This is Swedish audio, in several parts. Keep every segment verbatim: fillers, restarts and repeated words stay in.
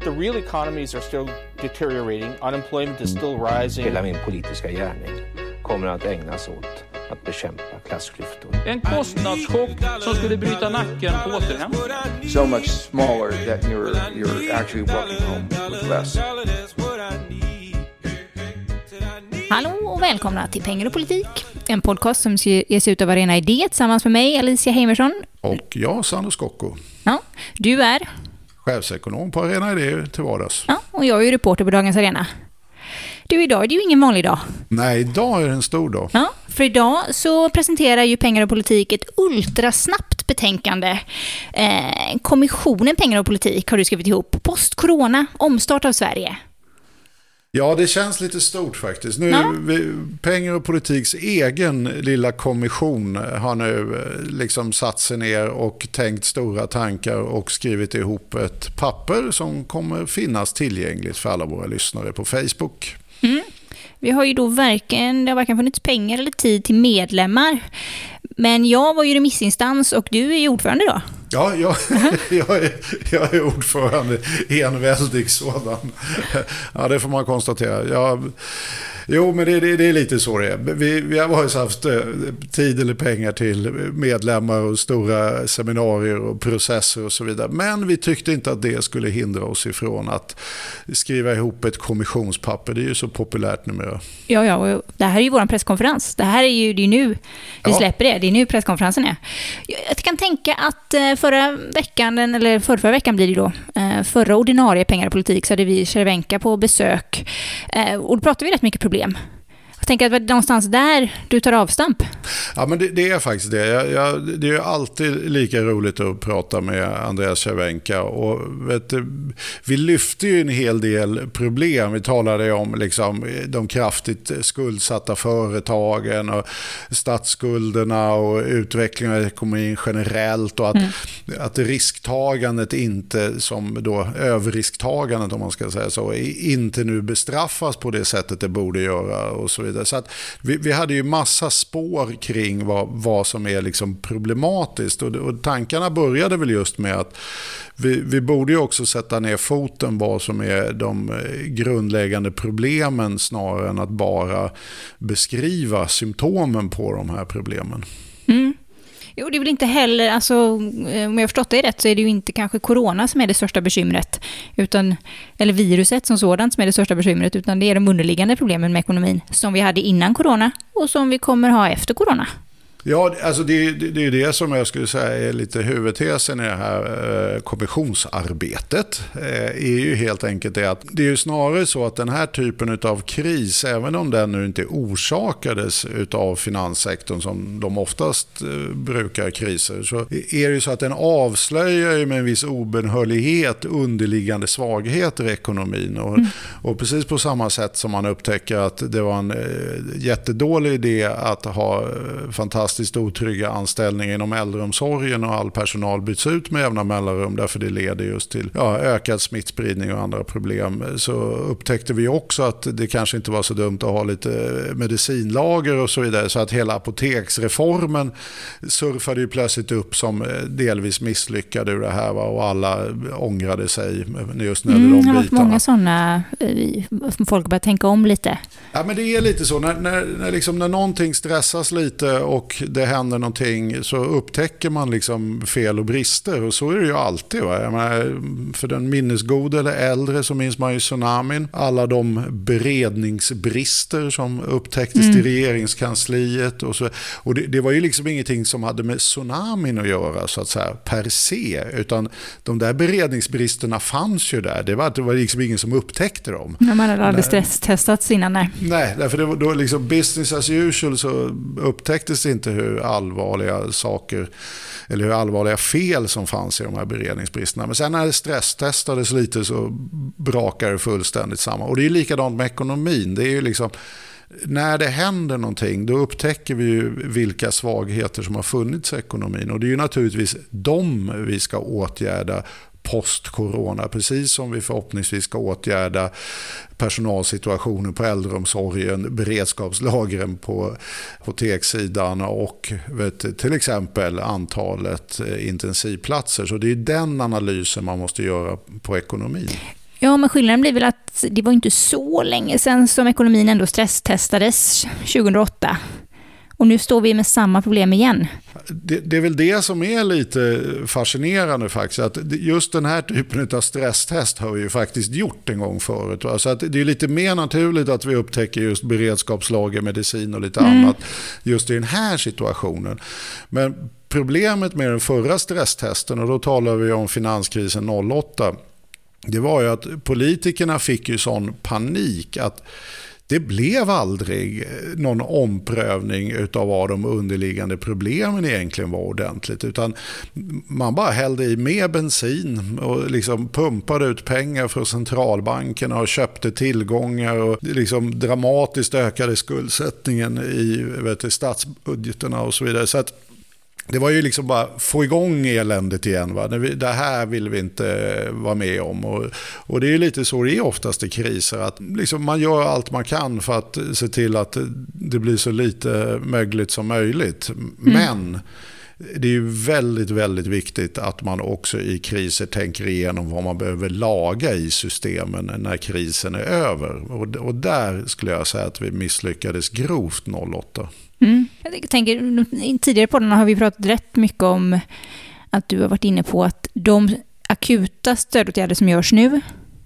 the real economies are still deteriorating, unemployment is still rising. Hela min politiska gärning kommer att ägnas åt att bekämpa klassklyftor. En kostnadschock som skulle bryta nacken på återhämtning. So much smaller that you're you're actually walking home with less. Hallå och välkomna till Pengar och politik. En podcast som ges ut av Arena Idé tillsammans med mig, Alicia Heimersson. Och jag, Sandro Scocco. Ja, du är? Chefsekonom på Arena Idé till vardags. Ja, och jag är ju reporter på Dagens Arena. Du, idag är det ju ingen vanlig dag. Nej, idag är det en stor dag. Ja, för idag så presenterar ju Pengar och politik ett ultrasnabbt betänkande. Eh, kommissionen Pengar och politik har du skrivit ihop. Post-corona, omstart av Sverige. Ja, det känns lite stort faktiskt. Nu, ja. vi, Pengar och politiks egen lilla kommission har nu liksom satt sig ner och tänkt stora tankar och skrivit ihop ett papper som kommer finnas tillgängligt för alla våra lyssnare på Facebook. Mm. Vi har ju då varken, det har varken funnits pengar eller tid till medlemmar. Men jag var ju remissinstans och du är ju ordförande då. Ja, jag, jag, är, jag är ordförande, enväldig sådan. Ja, det får man konstatera. Jag, jo, men det, det, det är lite så det är. Vi, vi har ju haft tid eller pengar till medlemmar och stora seminarier och processer och så vidare. Men vi tyckte inte att det skulle hindra oss ifrån att skriva ihop ett kommissionspapper. Det är ju så populärt numera. Ja, ja, och det här är ju vår presskonferens. Det här är ju det är nu vi ja. släpper det. Det är nu presskonferensen är. Jag kan tänka att förra veckan, eller förra, förra veckan blir det då, förra ordinarie Pengar och politik så hade vi Cervenka på besök. Och då pratade vi rätt mycket problem. Jag tänker att det var någonstans där du tar avstamp. Ja, men det, det är faktiskt det. Jag, jag, det är ju alltid lika roligt att prata med Andreas Cervenka. Och vet du, vi lyfter ju en hel del problem. Vi talade om liksom, de kraftigt skuldsatta företagen och statsskulderna och utvecklingen av ekonomin generellt. Och att, mm. att risktagandet inte, som då överrisktagandet om man ska säga så, inte nu bestraffas på det sättet det borde göra och så vidare. Så att vi, vi hade ju massa spår kring vad, vad som är liksom problematiskt och, och tankarna började väl just med att vi, vi borde ju också sätta ner foten vad som är de grundläggande problemen snarare än att bara beskriva symptomen på de här problemen. Mm. Jo, det är väl inte heller, alltså, om jag har förstått det rätt så är det ju inte kanske corona som är det största bekymret, utan, eller viruset som sådant som är det största bekymret, utan det är de underliggande problemen med ekonomin som vi hade innan corona och som vi kommer ha efter corona. Ja, alltså det, det, det är det som jag skulle säga är lite huvudtesen i det här eh, kommissionsarbetet. Eh, är ju helt enkelt det att det är ju snarare så att den här typen av kris, även om den nu inte orsakades av finanssektorn som de oftast eh, brukar kriser, så är det ju så att den avslöjar ju med en viss obenhörlighet underliggande svagheter i ekonomin. Och, mm. och precis på samma sätt som man upptäcker att det var en eh, jättedålig idé att ha eh, fantastiskt otrygga anställningar inom äldreomsorgen och all personal byts ut med jämna mellanrum därför det leder just till ja, ökad smittspridning och andra problem. Så upptäckte vi också att det kanske inte var så dumt att ha lite medicinlager och så vidare, så att hela apoteksreformen surfade ju plötsligt upp som delvis misslyckad ur det här, va? Och alla ångrade sig just när det mm, de bitarna. Det har varit många sådana, folk börjar tänka om lite. Ja, men det är lite så, när, när, när, liksom, när någonting stressas lite och det händer någonting så upptäcker man liksom fel och brister, och så är det ju alltid. Va? Jag menar, för den minnesgode eller äldre så minns man ju tsunamin, alla de beredningsbrister som upptäcktes mm. i regeringskansliet och så, och det, det var ju liksom ingenting som hade med tsunamin att göra så att säga per se, utan de där beredningsbristerna fanns ju där. Det var, det var liksom ingen som upptäckte dem. Ja, man hade aldrig stresstestats innan. Nej, nej därför det var då liksom business as usual, så upptäcktes inte hur allvarliga saker eller hur allvarliga fel som fanns i de här beredningsbristerna. Men sen när det stresstestades lite så brakar det fullständigt samman. Och det är likadant med ekonomin. Det är ju liksom, när det händer någonting, då upptäcker vi ju vilka svagheter som har funnits i ekonomin. Och det är ju naturligtvis de vi ska åtgärda post-corona, precis som vi förhoppningsvis ska åtgärda personalsituationen på äldreomsorgen, beredskapslagren på apotekssidan och vet, till exempel antalet intensivplatser. Så det är den analysen man måste göra på ekonomin. Ja, men skillnaden blir väl att det var inte så länge sedan som ekonomin ändå stresstestades tjugohundraåtta. Och nu står vi med samma problem igen. Det, det är väl det som är lite fascinerande faktiskt. Att just den här typen av stresstest har vi ju faktiskt gjort en gång förut. Va? Så att det är lite mer naturligt att vi upptäcker just beredskapslager, medicin och lite mm. annat just i den här situationen. Men problemet med den förra stresstesten, och då talar vi om finanskrisen noll åtta, det var ju att politikerna fick ju sån panik att det blev aldrig någon omprövning utav vad de underliggande problemen egentligen var ordentligt, utan man bara hällde i mer bensin och liksom pumpade ut pengar från centralbankerna och köpte tillgångar och liksom dramatiskt ökade skuldsättningen i vet du, statsbudgeterna och så vidare. Så att det var ju liksom bara få igång eländet igen. Va? Det här vill vi inte vara med om. Och, och det är lite så det är oftast i kriser. Att liksom man gör allt man kan för att se till att det blir så lite mögligt som möjligt. Mm. Men det är ju väldigt, väldigt viktigt att man också i kriser tänker igenom vad man behöver laga i systemen när krisen är över. Och, och där skulle jag säga att vi misslyckades grovt noll åtta. Mm. Jag tänker, tidigare på den har vi pratat rätt mycket om att du har varit inne på att de akuta stödåtgärder som görs nu,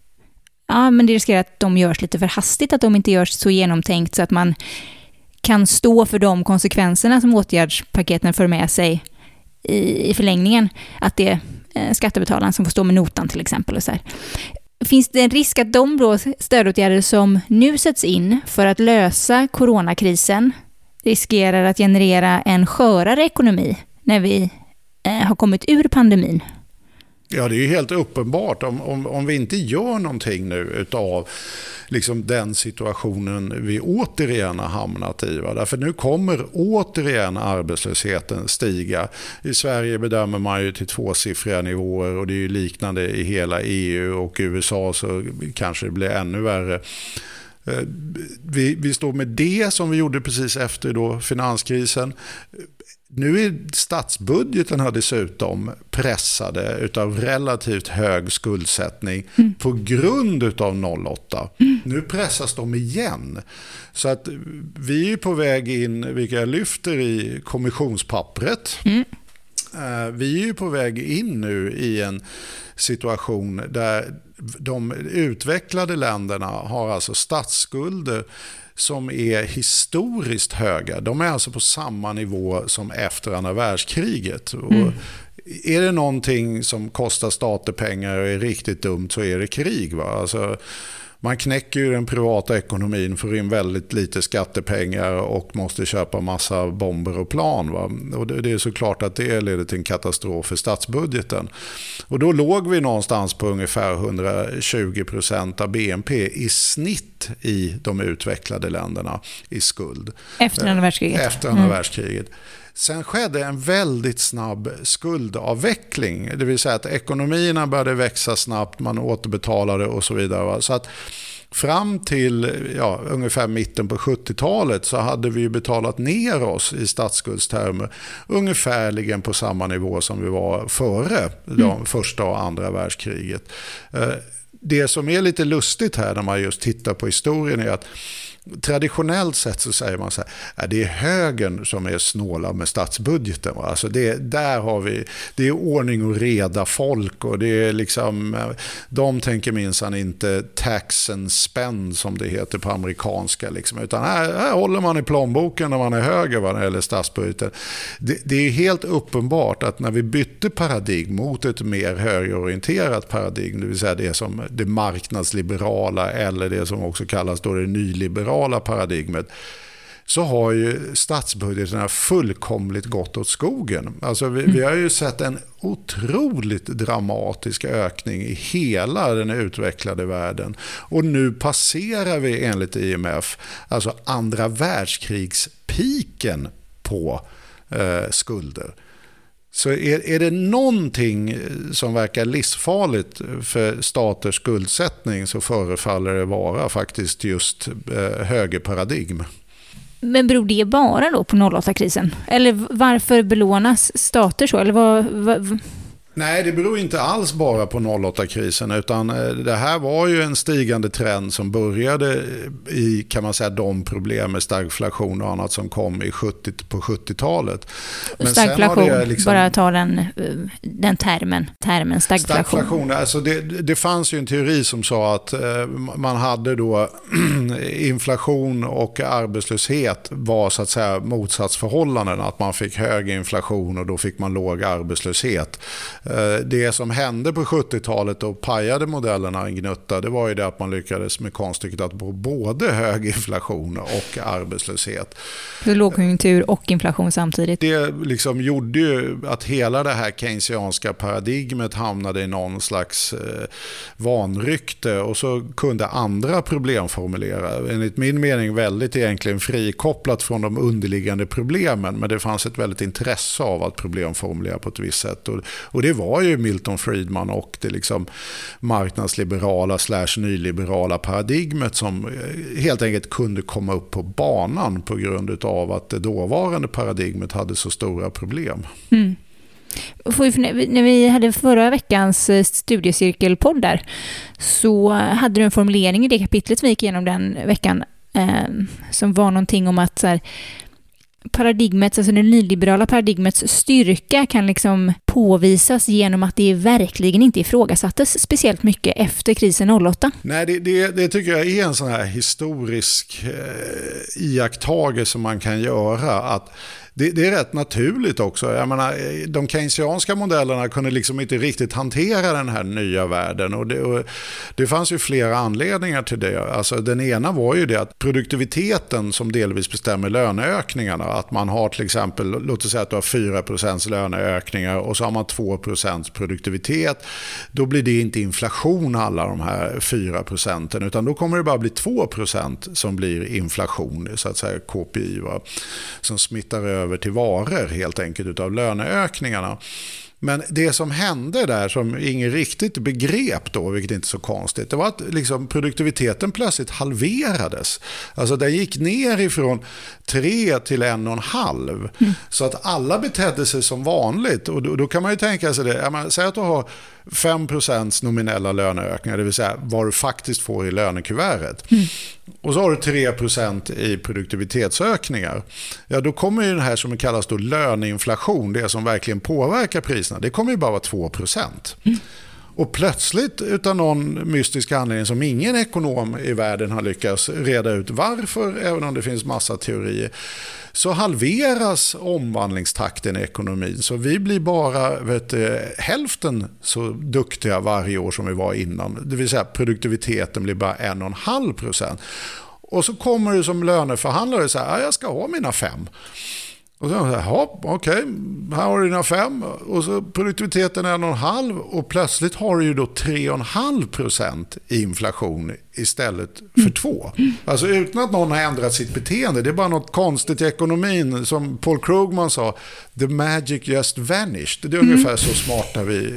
ja, men det riskerar att de görs lite för hastigt, att de inte görs så genomtänkt så att man kan stå för de konsekvenserna som åtgärdspaketen för med sig i, i förlängningen. Att det är eh, skattebetalaren som får stå med notan till exempel. Och så här. Finns det en risk att de då stödåtgärder som nu sätts in för att lösa coronakrisen riskerar att generera en skörare ekonomi när vi eh, har kommit ur pandemin? Ja, det är ju helt uppenbart. Om, om, om vi inte gör någonting nu utav liksom den situationen vi återigen har hamnat i. Va? Därför nu kommer återigen arbetslösheten stiga. I Sverige bedömer man ju till tvåsiffriga nivåer och det är ju liknande i hela E U och i U S A så kanske det blir ännu värre. Vi, vi står med det som vi gjorde precis efter då finanskrisen. Nu är statsbudgeten dessutom pressade utav relativt hög skuldsättning mm. på grund utav noll åtta. Mm. Nu pressas de igen. Så att vi är på väg in, vilka jag lyfter i kommissionspappret. Mm. Vi är ju på väg in nu i en situation där de utvecklade länderna har alltså statsskulder som är historiskt höga. De är alltså på samma nivå som efter andra världskriget. Mm. Och är det någonting som kostar stater pengar och är riktigt dumt så är det krig. Va? Alltså, man knäcker ju den privata ekonomin, får in väldigt lite skattepengar och måste köpa massa bomber och plan. Va? Och det är såklart att det leder till en katastrof för statsbudgeten. Och då låg vi någonstans på ungefär hundratjugo procent av B N P i snitt i de utvecklade länderna i skuld. Efter andra världskriget. Efter andra mm. världskriget. Sen skedde en väldigt snabb skuldavveckling. Det vill säga att ekonomierna började växa snabbt, man återbetalade och så vidare. Va? Så att fram till ja, ungefär mitten på sjuttiotalet så hade vi betalat ner oss i statsskuldstermer ungefärligen på samma nivå som vi var före de mm. första och andra världskriget. Det som är lite lustigt här när man just tittar på historien är att traditionellt sett så säger man så här, ja, det är högern som är snåla med statsbudgeten. Va? Alltså det, där har vi, det är ordning och reda folk och det är liksom, de tänker minsann inte tax and spend som det heter på amerikanska. Liksom, utan här, här håller man i plånboken när man är höger vad det gäller statsbudgeten. Det, det är helt uppenbart att när vi bytte paradigm mot ett mer högerorienterat paradigm, det vill säga det som det marknadsliberala eller det som också kallas då det nyliberala paradigmet, så har ju statsbudgeterna fullkomligt gått åt skogen. Alltså vi, vi har ju sett en otroligt dramatisk ökning i hela den utvecklade världen. Och nu passerar vi enligt I M F alltså andra världskrigspiken på eh, skulder. Så är, är det någonting som verkar livsfarligt för staters skuldsättning så förefaller det vara faktiskt just eh, högerparadigm. Men beror det bara då på noll åtta-krisen? Eller varför belånas stater så? Eller vad, vad... Nej, det beror inte alls bara på noll åtta-krisen, utan det här var ju en stigande trend som började i, kan man säga, de problem med stagflation och annat som kom i sjuttio, på sjuttiotalet. Men stagflation, liksom, bara ta den, den termen, termen stagflation. Stagflation, alltså det, det fanns ju en teori som sa att man hade då inflation och arbetslöshet var så att säga motsatsförhållanden, att man fick hög inflation och då fick man låg arbetslöshet. Det som hände på sjuttiotalet och pajade modellerna en gnutta, det var ju det att man lyckades med konststycket att få både hög inflation och arbetslöshet. Så lågkonjunktur och inflation samtidigt. Det liksom gjorde ju att hela det här keynesianska paradigmet hamnade i någon slags eh, vanrykte, och så kunde andra problem formulera. Enligt min mening väldigt egentligen frikopplat från de underliggande problemen, men det fanns ett väldigt intresse av att problem formulera på ett visst sätt. Och, och det var ju Milton Friedman och det liksom marknadsliberala slash nyliberala paradigmet som helt enkelt kunde komma upp på banan på grund av att det dåvarande paradigmet hade så stora problem. Mm. När vi hade förra veckans studiecirkelpodd där, så hade du en formulering i det kapitlet vi gick igenom den veckan eh, som var någonting om att så här, paradigmet, alltså det nyliberala paradigmets styrka kan liksom påvisas genom att det verkligen inte ifrågasattes speciellt mycket efter krisen noll åtta. Nej, det, det, det tycker jag är en sån här historisk eh, iakttagelse som man kan göra, att Det, det är rätt naturligt också. Jag menar, de keynesianska modellerna kunde liksom inte riktigt hantera den här nya världen. Och det, och det fanns ju flera anledningar till det. Alltså, den ena var ju det att produktiviteten som delvis bestämmer löneökningarna. Att man har till exempel, låt oss säga att du har fyra procent löneökningar och så har man två procent produktivitet. Då blir det inte inflation alla de här fyra procenten, utan då kommer det bara bli två procent som blir inflation, så att säga K P I, va? Som smittar över till varor helt enkelt utav löneökningarna. Men det som hände där som ingen riktigt begrep då, vilket inte är så konstigt, det var att liksom produktiviteten plötsligt halverades. Alltså den gick ner ifrån tre till en och en halv. Mm. Så att alla betedde sig som vanligt. Och då, då kan man ju tänka sig det. Jag menar, säg att du har fem procent nominella löneökningar, det vill säga vad du faktiskt får i lönekuvertet. Mm. Och så har du tre procent i produktivitetsökningar. Ja, då kommer ju den här som kallas då löneinflation, det som verkligen påverkar priserna, det kommer ju bara vara två procent. Mm. Och plötsligt utan någon mystisk anledning som ingen ekonom i världen har lyckats reda ut varför, även om det finns massa teorier, så halveras omvandlingstakten i ekonomin. Så vi blir bara vet du, hälften så duktiga varje år som vi var innan. Det vill säga produktiviteten blir bara en och en halv procent. Och så kommer du som löneförhandlare och säger, jag ska ha mina fem. Och så ja, okej, här har du dina fem, och så produktiviteten är en och en halv, och plötsligt har du ju då tre och en halv procent i inflation istället för mm. två. Alltså utan att någon har ändrat sitt beteende. Det är bara något konstigt i ekonomin. Som Paul Krugman sa, the magic just vanished. Det är mm. ungefär så smarta vi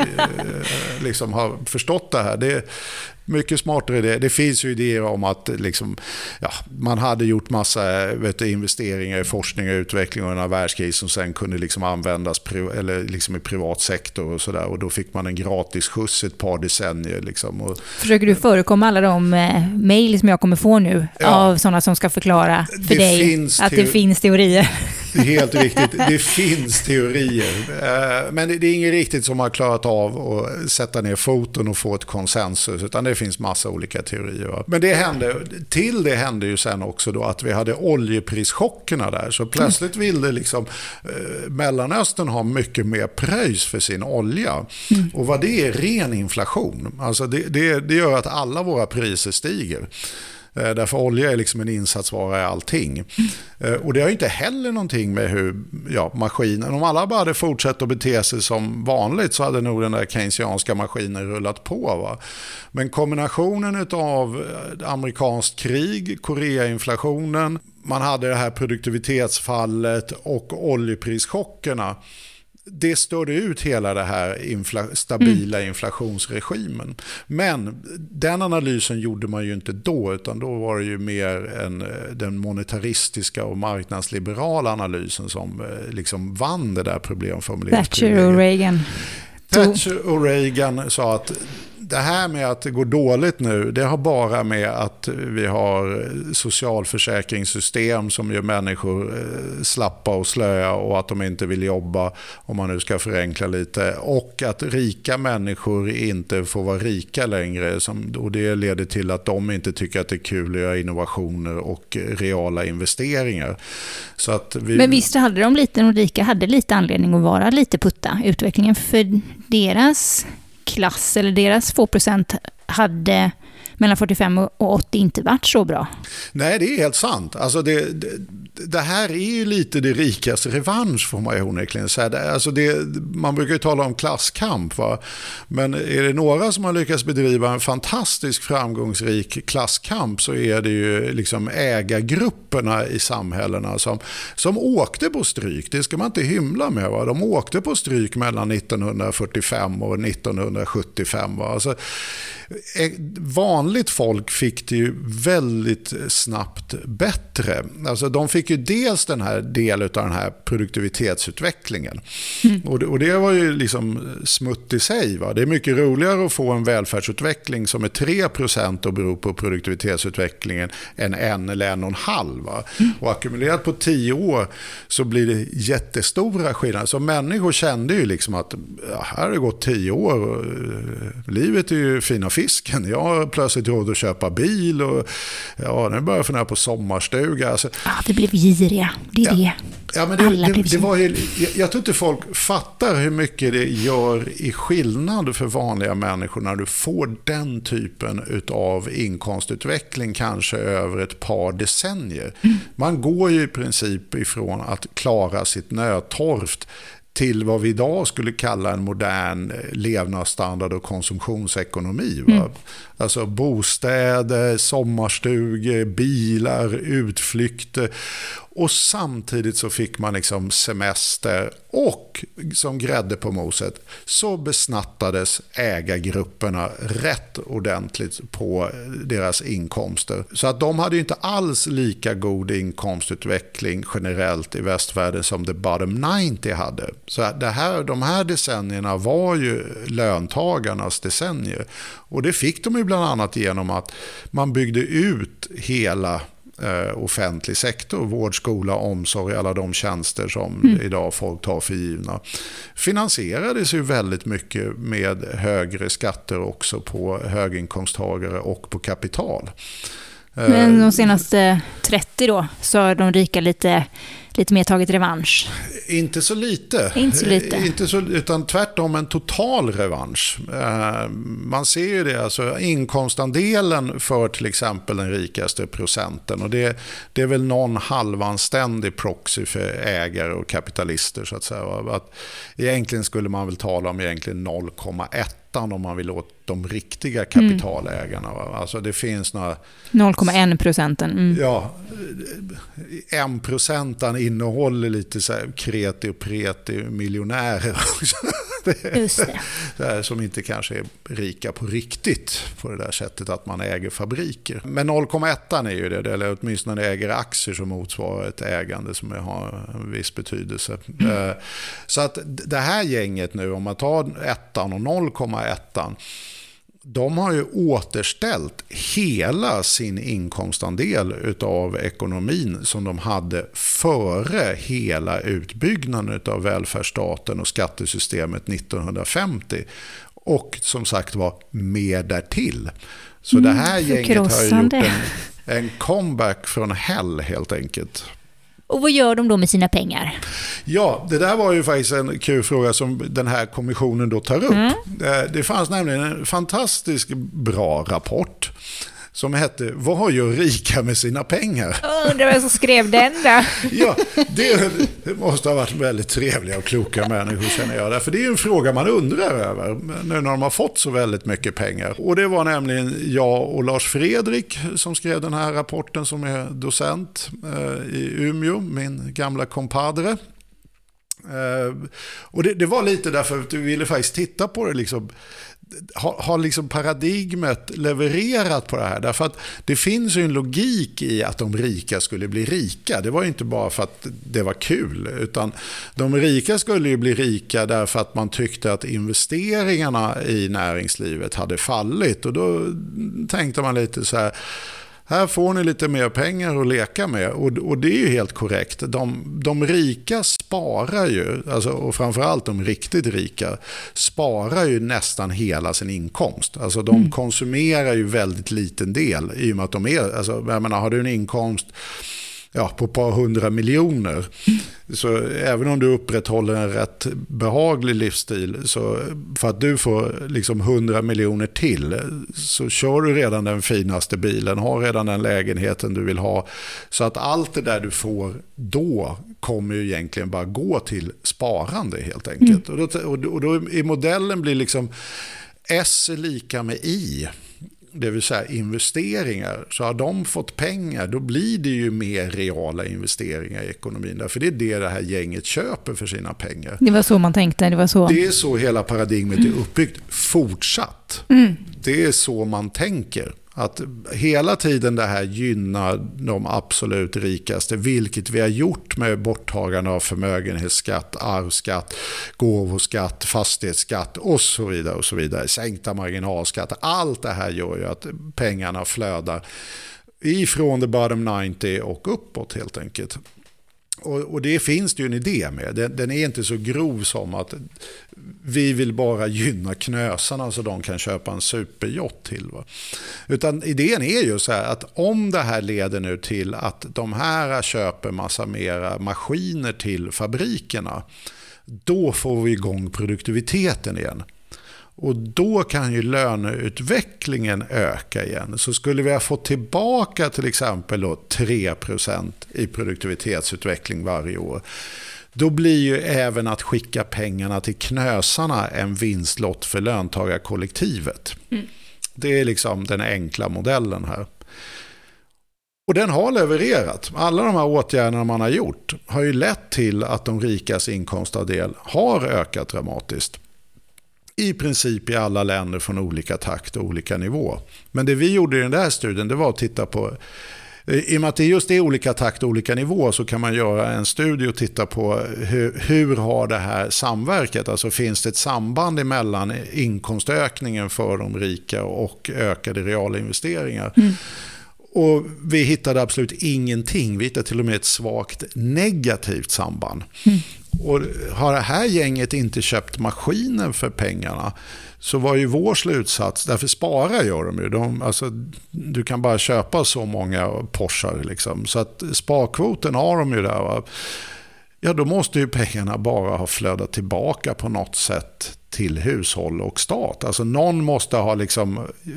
eh, liksom har förstått det här. Det är mycket smartare det. Det finns ju idéer om att liksom, ja, man hade gjort massa vet du, investeringar i forskning och utveckling under världskriget som sen kunde liksom användas pri- eller liksom i privat sektor och sådär. Och då fick man en gratis skjuts ett par decennier. Liksom. Och, försöker du förekomma alla de eh, mejl som jag kommer få nu ja, av sådana som ska förklara för det dig att te- det finns teorier? Helt riktigt, det finns teorier. Eh, men det, det är inget riktigt som har klarat av att sätta ner foten och få ett konsensus, utan det finns massa olika teorier. Va? Men det hände, till det hände ju sen också då att vi hade oljeprischockerna där. Så plötsligt ville liksom eh, Mellanöstern ha mycket mer pröjs för sin olja. Mm. Och vad det är ren inflation. Alltså det, det, det gör att alla våra priser stiger. Därför olja är liksom en insatsvara i allting. Mm. Och det har ju inte heller någonting med hur ja, maskinen, om alla bara hade fortsatt att bete sig som vanligt så hade nog den där keynesianska maskinen rullat på. Va? Men kombinationen av amerikanskt krig, Koreainflationen, man hade det här produktivitetsfallet och oljeprischockerna, det störde ut hela det här infla- stabila mm. inflationsregimen. Men den analysen gjorde man ju inte då, utan då var det ju mer en, den monetaristiska och marknadsliberala analysen som liksom vann det där problemformuleringsprivilegiet. Thatcher och Reagan. Thatcher och Reagan sa att det här med att det går dåligt nu, det har bara med att vi har socialförsäkringssystem som gör människor slappa och slöa och att de inte vill jobba, om man nu ska förenkla lite, och att rika människor inte får vara rika längre, som, och det leder till att de inte tycker att det är kul att göra innovationer och reala investeringar. Så att vi... Men visst hade de lite, de rika hade lite anledning att vara lite putta. Utvecklingen för deras klass eller deras två procent hade mellan fyrtiofem och åttio inte varit så bra. Nej, det är helt sant. Alltså det, det, det här är ju lite det rikas revansch, får man ju onekligen säga. Alltså det, man brukar ju tala om klasskamp, va? Men är det några som har lyckats bedriva en fantastisk framgångsrik klasskamp, så är det ju liksom ägargrupperna i samhällena som, som åkte på stryk. Det ska man inte hymla med, va? De åkte på stryk mellan nittonhundrafyrtiofem och nittonhundrasjuttiofem, va? Alltså, vanligt folk fick det ju väldigt snabbt bättre. Alltså de fick ju dels den här del av den här produktivitetsutvecklingen. Mm. Och, det, och det var ju liksom smutt i sig. Va? Det är mycket roligare att få en välfärdsutveckling som är tre procent och beror på produktivitetsutvecklingen än en eller en och en halv. Va? Mm. Och ackumulerat på tio år så blir det jättestora skillnader. Så människor kände ju liksom att ja, här har det gått tio år och livet är ju fina fisken. Jag har plötsligt råd att köpa bil och ja, nu börjar jag fundera på sommarstuga. Alltså, ja, vi blev giriga. Det är ja, det. Ja, men det, det, det var ju, jag, jag tror inte folk fattar hur mycket det gör i skillnad för vanliga människor när du får den typen av inkomstutveckling kanske över ett par decennier. Mm. Man går ju i princip ifrån att klara sitt nödtorft till vad vi idag skulle kalla en modern levnadsstandard och konsumtionsekonomi. Va? Mm. Alltså bostäder, sommarstugor, bilar, utflykter. Och samtidigt så fick man liksom semester och som grädde på moset så besnattades ägargrupperna rätt ordentligt på deras inkomster. Så att de hade ju inte alls lika god inkomstutveckling generellt i västvärlden som the bottom nittio hade. Så det här, de här decennierna var ju löntagarnas decennier. Och det fick de ju bland annat genom att man byggde ut hela offentlig sektor, vård, skola, omsorg, alla de tjänster som mm. idag folk tar för givna. Finansierades ju väldigt mycket med högre skatter också på höginkomsttagare och på kapital. Men de senaste trettio då så har de rika lite, lite mer tagit revansch. Inte så lite. Inte så lite. Inte så, utan tvärtom en total revansch. Man ser ju det, alltså inkomstandelen för till exempel den rikaste procenten. Och det, det är väl någon halvanständig proxy för ägare och kapitalister så att säga. Att egentligen skulle man väl tala om egentligen noll komma ett om man vill åt de riktiga kapitalägarna. Mm. Alltså det finns några... noll komma en procenten. Mm. Ja, en procentan innehåller lite så här kreti och preti miljonärer också. Just det. Det här, som inte kanske är rika på riktigt på det där sättet att man äger fabriker. Men noll komma ett är ju det, eller åtminstone äger aktier som motsvarar ett ägande som har en viss betydelse. Mm. Så att det här gänget nu, om man tar ettan och noll komma ett, de har ju återställt hela sin inkomstandel utav ekonomin som de hade före hela utbyggnaden av välfärdsstaten och skattesystemet nittonhundrafemtio. Och som sagt var mer därtill. Så mm, det här gänget har ju gjort en, en comeback från hell helt enkelt. Och vad gör de då med sina pengar? Ja, det där var ju faktiskt en kul fråga som den här kommissionen då tar upp. Mm. Det fanns nämligen en fantastiskt bra rapport som hette "Vad gör rika med sina pengar?" Undrar vem som skrev den då? Ja, det, det måste ha varit väldigt trevliga och kloka människor känner jag. Därför det är en fråga man undrar över nu när de har fått så väldigt mycket pengar. Och det var nämligen jag och Lars Fredrik som skrev den här rapporten, som är docent eh, i Umeå, min gamla kompadre. Eh, och det, det var lite därför att vi ville faktiskt titta på det liksom. har, har liksom paradigmet levererat på det här? Därför att det finns ju en logik i att de rika skulle bli rika. Det var ju inte bara för att det var kul, utan de rika skulle ju bli rika därför att man tyckte att investeringarna i näringslivet hade fallit. Och då tänkte man lite så här, här får ni lite mer pengar att leka med. Och, och det är ju helt korrekt. De, de rika sparar ju, alltså, och framförallt de riktigt rika, sparar ju nästan hela sin inkomst. Alltså de mm. konsumerar ju väldigt liten del i och med att de är, alltså, jag menar, har du en inkomst ja, på ett par hundra miljoner. Mm. Så även om du upprätthåller en rätt behaglig livsstil, så för att du får liksom hundra miljoner till, så kör du redan den finaste bilen, har redan den lägenheten du vill ha. Så att allt det där du får då kommer ju egentligen bara gå till sparande helt enkelt. Mm. Och, då, och då i modellen blir liksom S lika med I. Det vill säga investeringar. Så har de fått pengar, då blir det ju mer reala investeringar i ekonomin. Därför det är det det här gänget köper för sina pengar. Det var så man tänkte, det var så. Det är så hela paradigmet är uppbyggt. Fortsatt. Mm. Det är så man tänker. Att hela tiden det här gynnar de absolut rikaste, vilket vi har gjort med borttagande av förmögenhetsskatt, arvsskatt, gåvoskatt, fastighetsskatt och så vidare och så vidare. Sänkta marginalskatter. Allt det här gör ju att pengarna flödar ifrån the bottom nittio och uppåt helt enkelt. Och, och det finns det ju en idé med. Den, den är inte så grov som att vi vill bara gynna knösarna så de kan köpa en superjott till. Va? Utan idén är ju så här att om det här leder nu till att de här köper massa mera maskiner till fabrikerna, då får vi igång produktiviteten igen. Och då kan ju löneutvecklingen öka igen. Så skulle vi ha fått tillbaka till exempel då tre procent i produktivitetsutveckling varje år, då blir ju även att skicka pengarna till knösarna en vinstlott för löntagarkollektivet. Mm. Det är liksom den enkla modellen här. Och den har levererat. Alla de här åtgärderna man har gjort har ju lett till att de rikas inkomstavdel har ökat dramatiskt. I princip i alla länder från olika takt och olika nivå. Men det vi gjorde i den där studien, det var att titta på, i och med att det just är olika takt och olika nivå, så kan man göra en studie och titta på hur, hur har det här samverkat. Alltså finns det ett samband emellan inkomstökningen för de rika och ökade reala investeringar. Mm. Och vi hittade absolut ingenting. Vi hittade till och med ett svagt negativt samband. Mm. Och har det här gänget inte köpt maskinen för pengarna, så var ju vår slutsats, därför sparar gör de ju. De, alltså, du kan bara köpa så många Porschar liksom. Så att sparkvoten har de ju där. Va? Ja, då måste ju pengarna bara ha flödat tillbaka på något sätt till hushåll och stat. Alltså någon måste ha liksom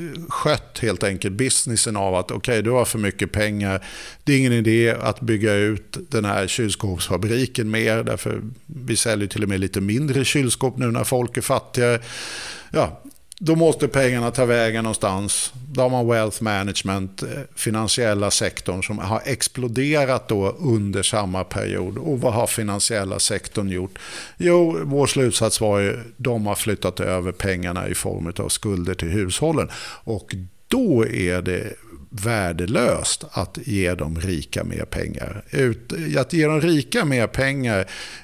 skött helt enkelt businessen av att okej, okay, du har för mycket pengar. Det är ingen idé att bygga ut den här kylskåpsfabriken mer, därför vi säljer till och med lite mindre kylskåp nu när folk är fattiga. Ja, då måste pengarna ta vägen någonstans. Då har man wealth management, finansiella sektorn som har exploderat då under samma period. Och vad har finansiella sektorn gjort? Jo, vår slutsats var ju de har flyttat över pengarna i form av skulder till hushållen. Och då är det värdelöst att ge de rika mer pengar. Ut, att ge de rika mer pengar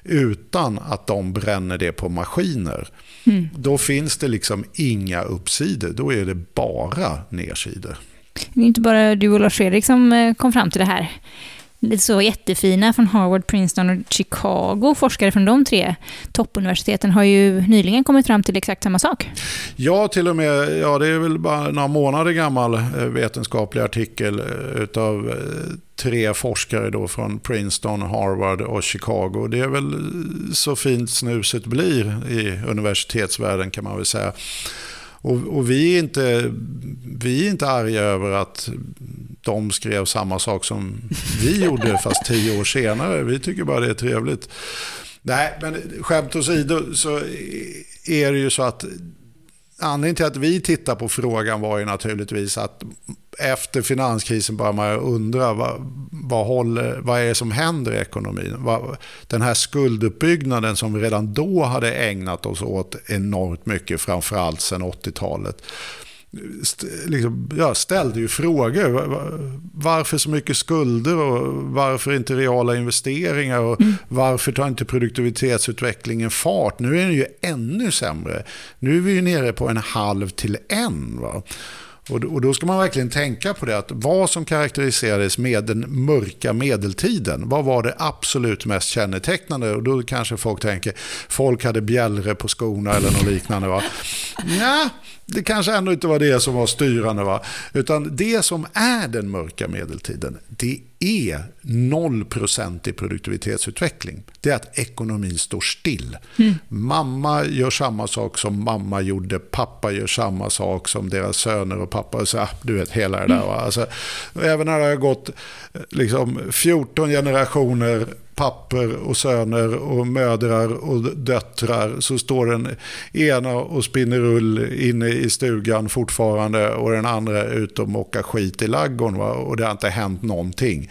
utan att de bränner det på maskiner. Mm. Då finns det liksom inga uppsidor. Då är det bara nedsidor. Det är inte bara du och Lars-Erik som kom fram till det här. Det är så jättefina från Harvard, Princeton och Chicago. Forskare från de tre toppuniversiteten har ju nyligen kommit fram till exakt samma sak. Ja, till och med, ja, det är väl bara några månader gammal vetenskaplig artikel utav tre forskare då från Princeton, Harvard och Chicago. Det är väl så fint snuset blir i universitetsvärlden, kan man väl säga. Och, och vi, är inte, vi är inte arga över att de skrev samma sak som vi gjorde fast tio år senare. Vi tycker bara det är trevligt. Nej, men skämt åsido så är det ju så att anledningen till att vi tittar på frågan var ju naturligtvis att efter finanskrisen började man undra vad, vad, håller, vad är det som händer i ekonomin? Vad, den här skulduppbyggnaden som vi redan då hade ägnat oss åt enormt mycket, framförallt sedan åttiotalet. St- liksom, jag ställde ju frågor. Varför så mycket skulder och varför inte reala investeringar och mm. varför tar inte produktivitetsutvecklingen fart? Nu är den ju ännu sämre. Nu är vi ju nere på en halv till en, va? Och då ska man verkligen tänka på det, att vad som karaktäriserades med den mörka medeltiden, vad var det absolut mest kännetecknande? Och då kanske folk tänker, folk hade bjällre på skorna eller något liknande, va? Ja, det kanske ändå inte var det som var styrande, va? Utan det som är den mörka medeltiden, det är noll procent i produktivitetsutveckling. Det är att ekonomin står still. Mm. Mamma gör samma sak som mamma gjorde, pappa gör samma sak som deras söner och pappa. Så, du vet, hela det där. Va? Alltså, även när det har gått liksom, fjorton generationer papper och söner och mödrar och döttrar, så står den ena och spinner rull inne i stugan fortfarande och den andra ut och mockar skit i ladugården, va? Och det har inte hänt någonting.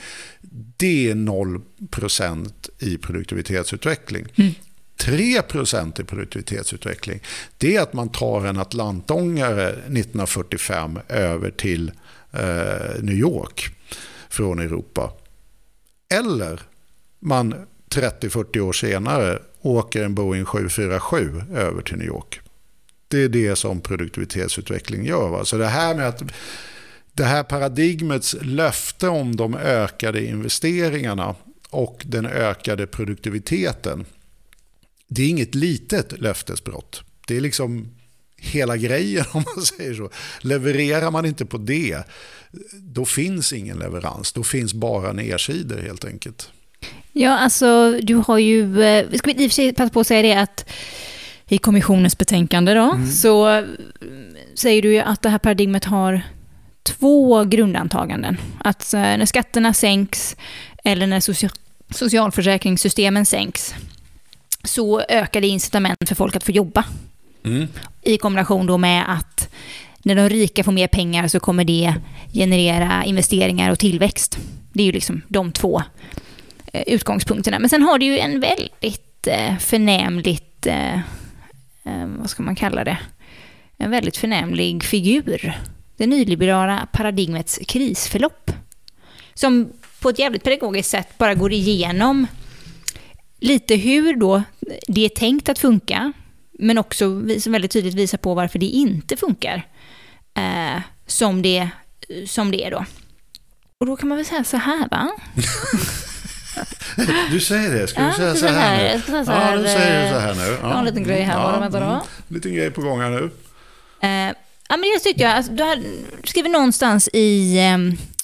Det är noll procent i produktivitetsutveckling. Mm. tre procent i produktivitetsutveckling, det är att man tar en atlantångare nittonhundrafyrtiofem över till eh, New York från Europa. Eller man trettio till fyrtio år senare åker en Boeing sju fyra sju över till New York. Det är det som produktivitetsutveckling gör. Va? Så det här med att det här paradigmets löfte om de ökade investeringarna och den ökade produktiviteten, det är inget litet löftesbrott. Det är liksom hela grejen, om man säger så. Levererar man inte på det, då finns ingen leverans. Då finns bara nedsidor helt enkelt. Ja, alltså du har ju, ska vi i och för sig passa på att säga det, att i kommissionens betänkande då, mm. så säger du ju att det här paradigmet har två grundantaganden. Att när skatterna sänks eller när social, socialförsäkringssystemen sänks, så ökar det incitament för folk att få jobba. Mm. I kombination då med att när de rika får mer pengar så kommer det generera investeringar och tillväxt. Det är ju liksom de två eh, utgångspunkterna. Men sen har det ju en väldigt eh, förnämligt, eh, eh, vad ska man kalla det? En väldigt förnämlig figur. Det nyliberala paradigmets krisförlopp. Som på ett jävligt pedagogiskt sätt bara går igenom lite hur då det är tänkt att funka, men också väldigt tydligt visar på varför det inte funkar eh, som, det, som det är då. Och då kan man väl säga så här, va? Du säger det, ska ja, du säga så här, här nu? Jag ska säga så här. Ja, du säger så här nu. Ja. Jag har en liten grej här bara, ja, vänta då. Mm, liten grej på gång här nu. Eh, ja, men jag tycker jag, alltså, du har skrivit någonstans i... Eh,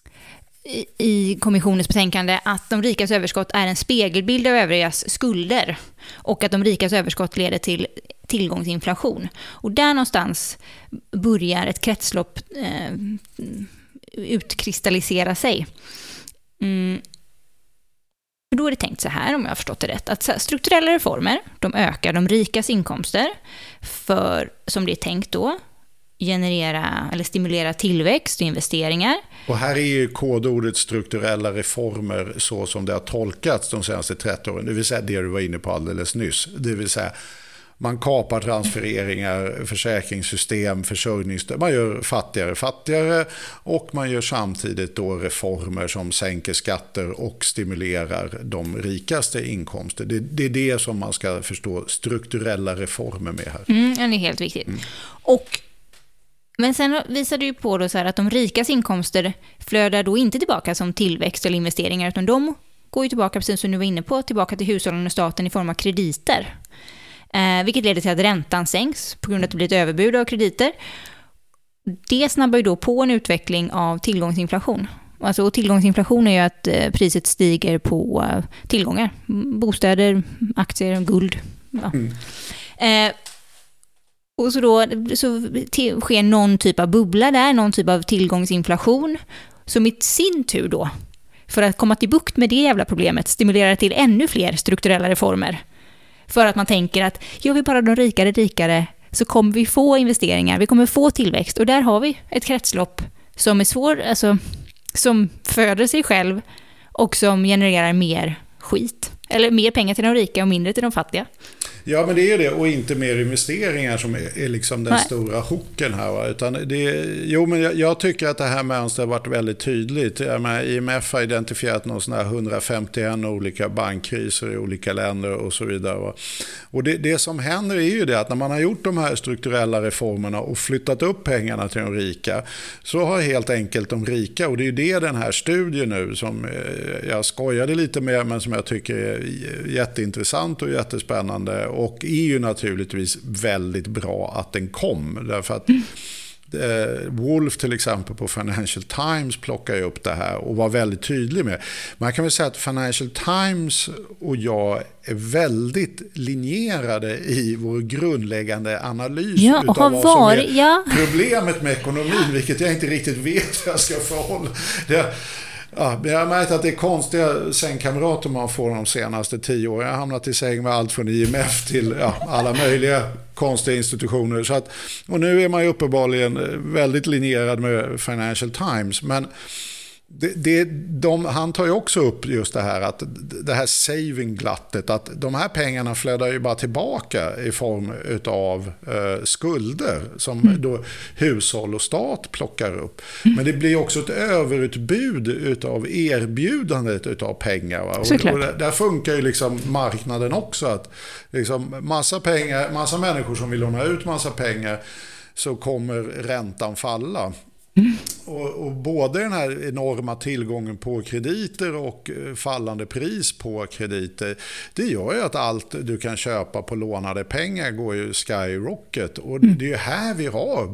i kommissionens betänkande att de rikas överskott är en spegelbild av övrigas skulder och att de rikas överskott leder till tillgångsinflation. Och där någonstans börjar ett kretslopp eh, utkristallisera sig. Mm. Då är det tänkt så här, om jag har förstått det rätt, att strukturella reformer, de ökar de rikas inkomster för, som det är tänkt då, generera eller stimulera tillväxt och investeringar. Och här är ju kodordet strukturella reformer så som det har tolkats de senaste trettio åren. Det vill säga det du var inne på alldeles nyss. Det vill säga man kapar transfereringar, försäkringssystem, försörjningsstöd. Man gör fattigare fattigare och man gör samtidigt då reformer som sänker skatter och stimulerar de rikaste inkomster. Det, det är det som man ska förstå strukturella reformer med här. Mm, det är helt viktigt. Mm. Och men sen visar det ju på då så här att de rikas inkomster flödar då inte tillbaka som tillväxt eller investeringar, utan de går ju tillbaka, precis som du var inne på, tillbaka till hushållen och staten i form av krediter. Eh, vilket leder till att räntan sänks på grund av att det blir ett överbud av krediter. Det snabbar ju då på en utveckling av tillgångsinflation. Alltså, och tillgångsinflation är ju att eh, priset stiger på eh, tillgångar. Bostäder, aktier, guld. Ja. Mm. Eh, Och så då så till, sker någon typ av bubbla där, någon typ av tillgångsinflation som i sin tur då, för att komma till bukt med det jävla problemet, stimulerar till ännu fler strukturella reformer. För att man tänker att gör vi bara de rikare rikare så kommer vi få investeringar, vi kommer få tillväxt. Och där har vi ett kretslopp som är svår, alltså, som föder sig själv och som genererar mer skit. Eller mer pengar till de rika och mindre till de fattiga. Ja, men det är det. Och inte mer investeringar som är, är liksom den Nej. stora chocken här. Va? Utan det, jo, men jag, jag tycker att det här mönstret har varit väldigt tydligt. Jag menar, I M F har identifierat någon sån här hundrafemtioen olika bankkriser i olika länder och så vidare. Va? Och det, det som händer är ju det att när man har gjort de här strukturella reformerna och flyttat upp pengarna till de rika, så har helt enkelt de rika, och det är ju det den här studien nu som jag skojade lite med, men som jag tycker är jätteintressant och jättespännande, och är ju naturligtvis väldigt bra att den kom. Därför att eh, Wolf till exempel på Financial Times plockar ju upp det här och var väldigt tydlig med. Man kan väl säga att Financial Times och jag är väldigt linjerade i vår grundläggande analys ja, utav vad som varit, är ja. problemet med ekonomin, vilket jag inte riktigt vet hur jag ska förhålla. Det Ja, jag har märkt att det är konstiga sängkamrater man får de senaste tio åren. Jag har hamnat i säng med allt från I M F till ja, alla möjliga konstiga institutioner. Så att, och nu är man ju uppenbarligen väldigt linjerad med Financial Times. Men det, det, de, han tar ju också upp just det här att det här saving-glattet, att de här pengarna flödar ju bara tillbaka i form av eh, skulder som mm. då hushåll och stat plockar upp. Mm. Men det blir också ett överutbud utav erbjudandet utav pengar. Va? Och, och där, där funkar ju liksom marknaden också, att liksom massa pengar, massa människor som vill låna ut massa pengar, så kommer räntan falla. Mm. Och, och både den här enorma tillgången på krediter och fallande pris på krediter, det gör ju att allt du kan köpa på lånade pengar går ju skyrocket. Och mm. det är ju här vi har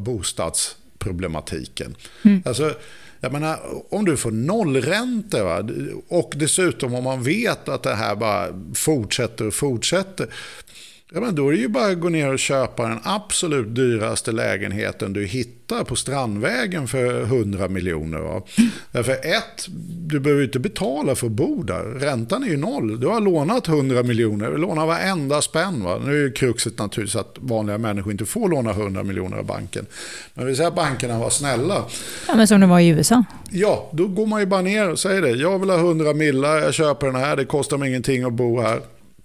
bostadsproblematiken. Mm. Alltså, jag menar, om du får nollräntor, va, och dessutom om man vet att det här bara fortsätter och fortsätter, ja, men då är det ju bara att gå ner och köpa den absolut dyraste lägenheten du hittar på Strandvägen för hundra miljoner. Va? Därför ett, du behöver inte betala för att bo där. Räntan är ju noll. Du har lånat hundra miljoner. Du lånar varenda spänn. Va? Nu är ju kruxet naturligtvis att vanliga människor inte får låna hundra miljoner av banken. Men vi säger att bankerna var snälla. Ja, men som det var i U S A. Ja, då går man ju bara ner och säger det. Jag vill ha hundra millar, jag köper den här. Det kostar mig ingenting att bo här.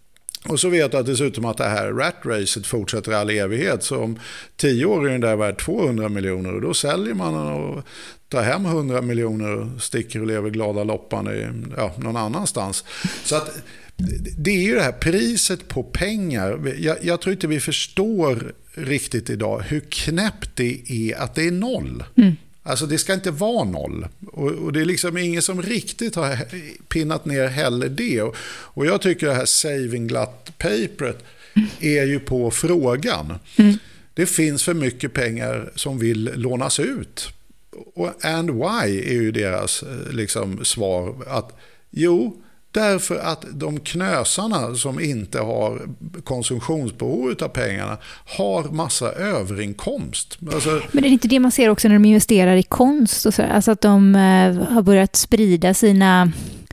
Och så vet jag dessutom att det här rat-racet fortsätter i all evighet. Så om tio år är den där värd tvåhundra miljoner, och då säljer man och tar hem hundra miljoner och sticker och lever glada loppan i, ja, någon annanstans. Så att det är ju det här priset på pengar. Jag, jag tror inte vi förstår riktigt idag hur knäppt det är att det är noll. Mm. Alltså det ska inte vara noll. Och, och det är liksom ingen som riktigt har pinnat ner heller det. Och, och jag tycker det här saving glut paperet är ju på frågan. Mm. Det finns för mycket pengar som vill lånas ut. Och and why är ju deras liksom svar. Att jo, därför att de knösarna som inte har konsumtionsbehov av pengarna har massa överinkomst. Alltså, men det är inte det man ser också när de investerar i konst och så, alltså att de eh, har börjat sprida sina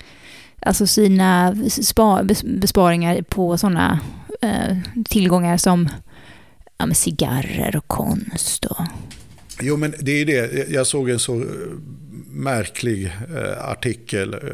alltså sina spa, besparingar på sådana eh, tillgångar som ja, med cigarrer och konst och... Jo, men det är det. Jag såg en så märklig eh, artikel, eh,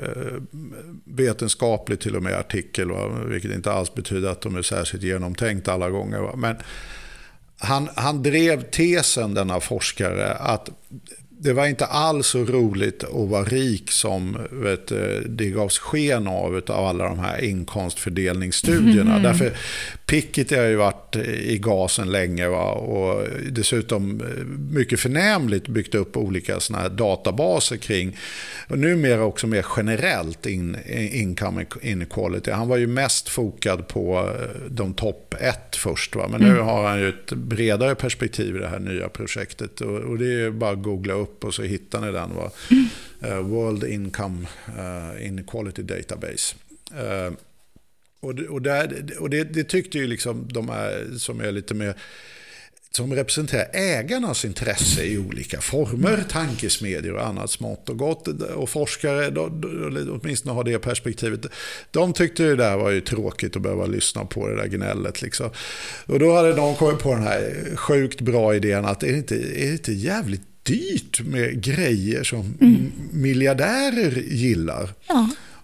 vetenskaplig till och med artikel, va? Vilket inte alls betyder att de är särskilt genomtänkt alla gånger. Va? Men han, han drev tesen, denna forskare, att det var inte alls så roligt att vara rik som vet, det gavs sken av av alla de här inkomstfördelningsstudierna. Mm. Därför Piketty har ju varit i gasen länge, va? Och dessutom mycket förnämligt byggt upp olika såna här databaser kring, och numera också mer generellt in, income inequality. Han var ju mest fokad på de topp ett först, va? Men nu mm. har han ju ett bredare perspektiv i det här nya projektet, och, och det är bara att googla upp och så hittar ni den, va? Mm. Uh, World Income uh, Inequality Database. Uh, och det, och, där, och det, det tyckte ju liksom de här som är lite mer, som representerar ägarnas intresse i olika former, tankesmedjor och annat smått och gott, och forskare, då, åtminstone har det perspektivet, de tyckte det där var ju tråkigt att behöva lyssna på det där gnället liksom. Och då hade de kommit på den här sjukt bra idén att det är inte, är det inte jävligt dyrt med grejer som mm. miljardärer gillar. Ja.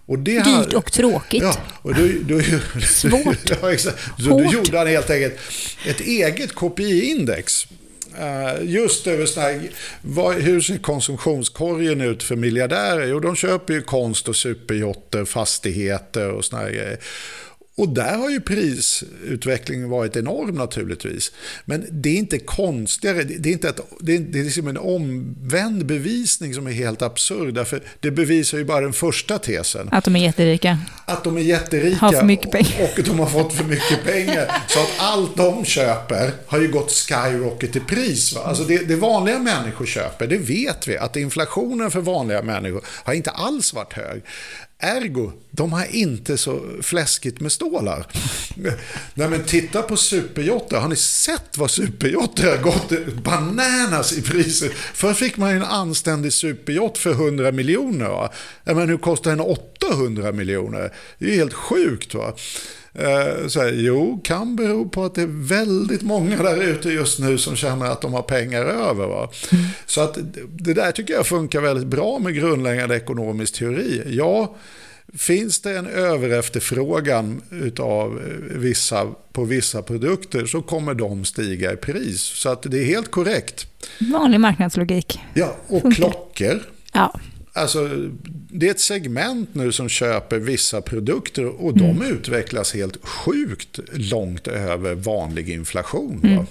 Och det dyrt och tråkigt. Ja, och då, då, Svårt. ja, exakt. Så då gjorde han helt enkelt ett eget K P I-index. Uh, just över såna här, vad, hur ser konsumtionskorgen ut för miljardärer? Jo, de köper ju konst och superjotter, fastigheter och såna här grejer. Och där har ju prisutvecklingen varit enorm naturligtvis. Men det är inte konstigare. Det är, inte ett, det är, det är liksom en omvänd bevisning som är helt absurd. Därför det bevisar ju bara den första tesen. Att de är jätterika. Att de är jätterika. Har för mycket pengar. Och, och de har fått för mycket pengar. Så att allt de köper har ju gått skyrocket i pris. Va? Alltså det, det vanliga människor köper, det vet vi. Att inflationen för vanliga människor har inte alls varit hög. Ergo, de har inte så fläskigt med stålar. Nej, men titta på superjotter. Har ni sett vad superjotter har gått bananas i priset? Förr fick man en anständig superjott för hundra miljoner. Va? Men hur kostar en åttahundra miljoner? Det är ju helt sjukt, va? Så här, jo, kan bero på att det är väldigt många där ute just nu som känner att de har pengar över. Va? Mm. Så att det där tycker jag funkar väldigt bra med grundläggande ekonomisk teori. Ja, finns det en överefterfrågan utav vissa, på vissa produkter så kommer de stiga i pris. Så att det är helt korrekt. Vanlig marknadslogik. Ja, och funkar. Klockor. Ja. Alltså, det är ett segment nu som köper vissa produkter och de mm. utvecklas helt sjukt långt över vanlig inflation. Mm.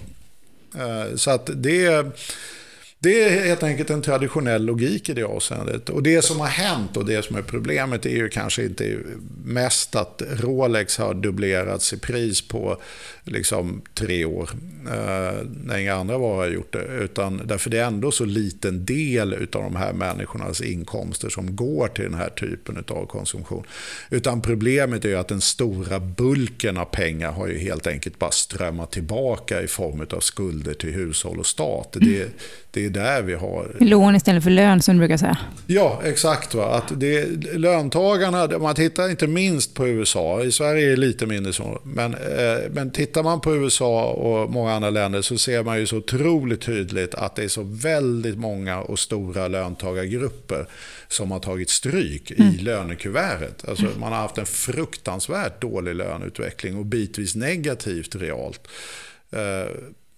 Så att det, det är helt enkelt en traditionell logik i det avseendet. Och det som har hänt och det som är problemet är ju kanske inte mest att Rolex har dubblerats i pris på liksom tre år eh, när inga andra varor har gjort det, utan därför det är ändå så liten del utav de här människornas inkomster som går till den här typen av konsumtion. Utan problemet är ju att den stora bulken av pengar har ju helt enkelt bara strömmat tillbaka i form av skulder till hushåll och stat. Det, det är där vi har... Lån istället för lön som du brukar säga. Ja, exakt. Va? Att det, löntagarna, man tittar inte minst på U S A, i Sverige är det lite mindre så, men, eh, men tittar man på U S A och många andra länder så ser man ju så otroligt tydligt att det är så väldigt många och stora löntagargrupper som har tagit stryk mm. i lönekuvertet. Alltså man har haft en fruktansvärt dålig löneutveckling och bitvis negativt realt. Eh,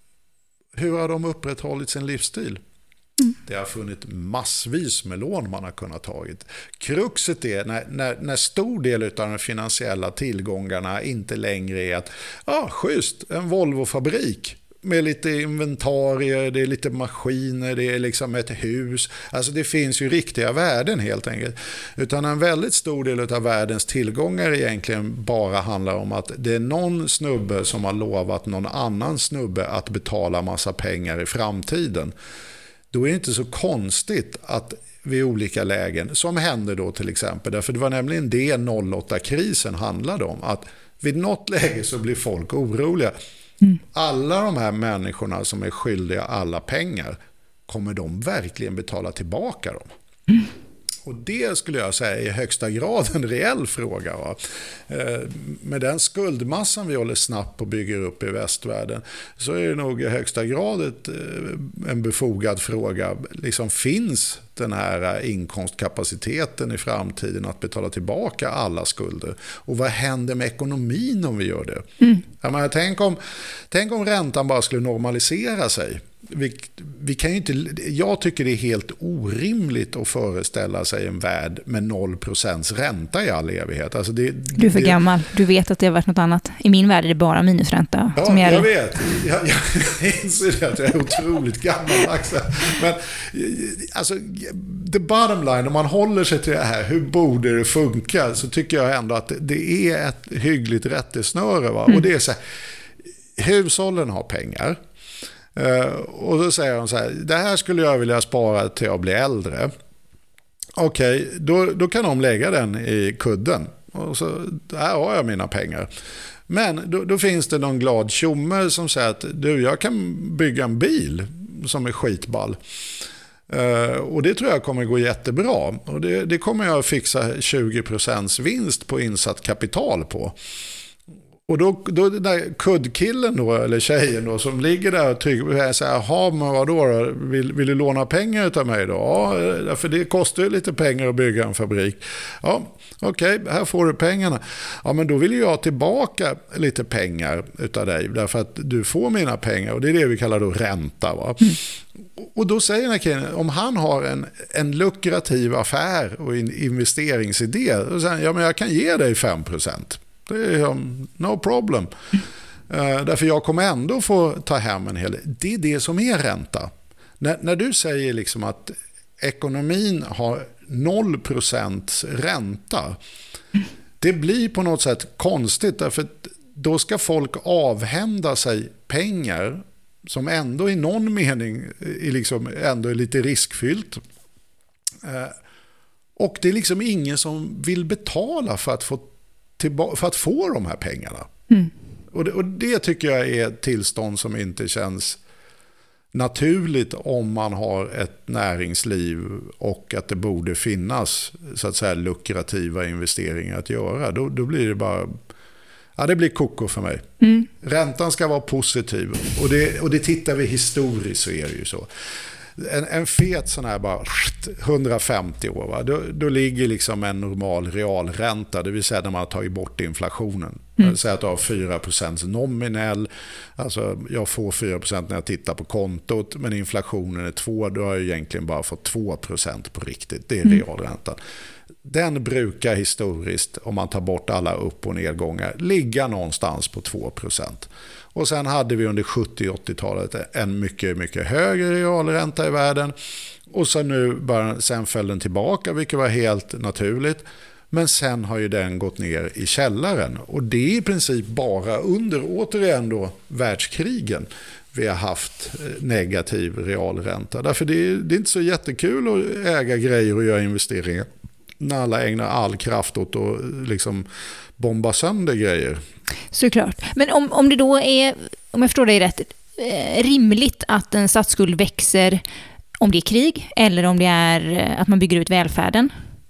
hur har de upprätthållit sin livsstil? Mm. Det har funnits massvis med lån man har kunnat tagit. Kruxet är när, när, när stor del av de finansiella tillgångarna inte längre är att ja, ah, schysst, en Volvo-fabrik med lite inventarier, det är lite maskiner, det är liksom ett hus. Alltså det finns ju riktiga värden helt enkelt. Utan en väldigt stor del av världens tillgångar egentligen bara handlar om att det är någon snubbe som har lovat någon annan snubbe att betala massa pengar i framtiden. Då är det inte så konstigt att vid olika lägen, som hände då till exempel, därför det var nämligen det noll åtta-krisen handlade om, att vid något läge så blir folk oroliga. Mm. Alla de här människorna som är skyldiga alla pengar, kommer de verkligen betala tillbaka dem? Mm. Och det skulle jag säga är i högsta grad en reell fråga. Va? Eh, med den skuldmassan vi håller snabbt och bygger upp i västvärlden så är det nog i högsta grad ett, en befogad fråga. Liksom, finns den här inkomstkapaciteten i framtiden att betala tillbaka alla skulder? Och vad händer med ekonomin om vi gör det? Mm. Jag menar, tänk, om, tänk om räntan bara skulle normalisera sig. Vi, vi kan ju inte, jag tycker det är helt orimligt att föreställa sig en värld med noll procent ränta i all evighet. Alltså det, du är för det, gammal. Du vet att det har varit något annat. I min värld är det bara minusränta. Ja, som jag gäller. vet. Jag, jag inser att jag är otroligt gammaldags. Men alltså, the bottom line, om man håller sig till det här, hur borde det funka, så tycker jag ändå att det är ett hyggligt rättesnöre. Va? Mm. Och det är så här, hushållen har pengar. Uh, och då säger de så här, det här skulle jag vilja spara till att bli äldre. Okej, okay, då, då kan de lägga den i kudden. Och så, här har jag mina pengar. Men då, då finns det någon glad tjomme som säger att du, jag kan bygga en bil som är skitball. Uh, och det tror jag kommer gå jättebra. Och det, det kommer jag fixa tjugo procent vinst på insatt kapital på. Och då, då den där kuddkillen då, eller tjejen då, som ligger där och trycker, säger, jaha, men vadå då? Vill, vill du låna pengar utav mig då? Ja, för det kostar ju lite pengar att bygga en fabrik. Ja, okej, okay, här får du pengarna. Ja, men då vill jag ha tillbaka lite pengar utav dig, därför att du får mina pengar, och det är det vi kallar då ränta, va? Mm. Och då säger den här killen, om han har en, en lukrativ affär och en investeringsidé, då säger han, ja, men jag kan ge dig fem procent. Det är um, no problem. Mm. Uh, därför jag kommer ändå få ta hem en hel del. Det är det som är ränta. När, när du säger liksom att ekonomin har noll procent ränta, mm. det blir på något sätt konstigt, därför att då ska folk avhända sig pengar som ändå i någon mening är liksom ändå är lite riskfyllt. Uh, och det är liksom ingen som vill betala för att få för att få de här pengarna. Mm. Och, det, och det tycker jag är ett tillstånd som inte känns naturligt om man har ett näringsliv och att det borde finnas så att säga lukrativa investeringar att göra. Då, då blir det bara, ja, det blir koko för mig. Mm. Räntan ska vara positiv, och det, och det tittar vi historiskt, så är det ju så. En, en fet sån här bara hundrafemtio år, va? Då, då ligger liksom en normal realränta, det vill säga när man har tagit bort inflationen. Mm. Säg att du har fyra procent nominell, alltså jag får fyra procent när jag tittar på kontot, men inflationen är två, då har jag egentligen bara fått två procent på riktigt, det är mm. realräntan. Den brukar historiskt, om man tar bort alla upp- och nedgångar, ligga någonstans på två procent. Och sen hade vi under sjuttio- och åttiotalet en mycket, mycket högre realränta i världen. Och så nu bara, sen föll den tillbaka, vilket var helt naturligt. Men sen har ju den gått ner i källaren. Och det är i princip bara under, återigen då, världskrigen vi har haft negativ realränta. Därför det är, det är inte så jättekul att äga grejer och göra investeringar när alla ägnar all kraft åt att liksom bomba sönder grejer. Såklart. Men om, om det då är, om jag förstår dig rätt, eh, rimligt att en statsskuld växer om det är krig eller om det är att man bygger ut välfärden,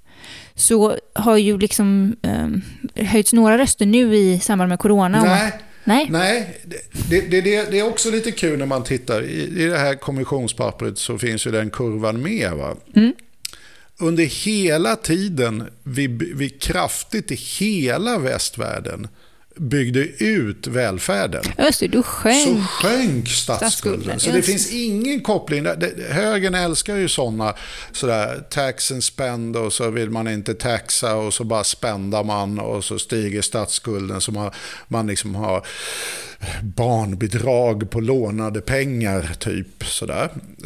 så har ju liksom eh, höjts några röster nu i samband med corona. Nej. Nej, Nej det, det, det, det är också lite kul när man tittar. I, i det här kommissionspappret så finns ju den kurvan med, va? Mm. Under hela tiden vi, vi kraftigt i hela västvärlden byggde ut välfärden, just det, du sjönk. så sjönk statsskulden. Så det finns ingen koppling. Högern älskar ju sådana sådär tax and spend, och så vill man inte taxa och så bara spendar man och så stiger statsskulden, så man, man liksom har barnbidrag på lånade pengar typ sådär.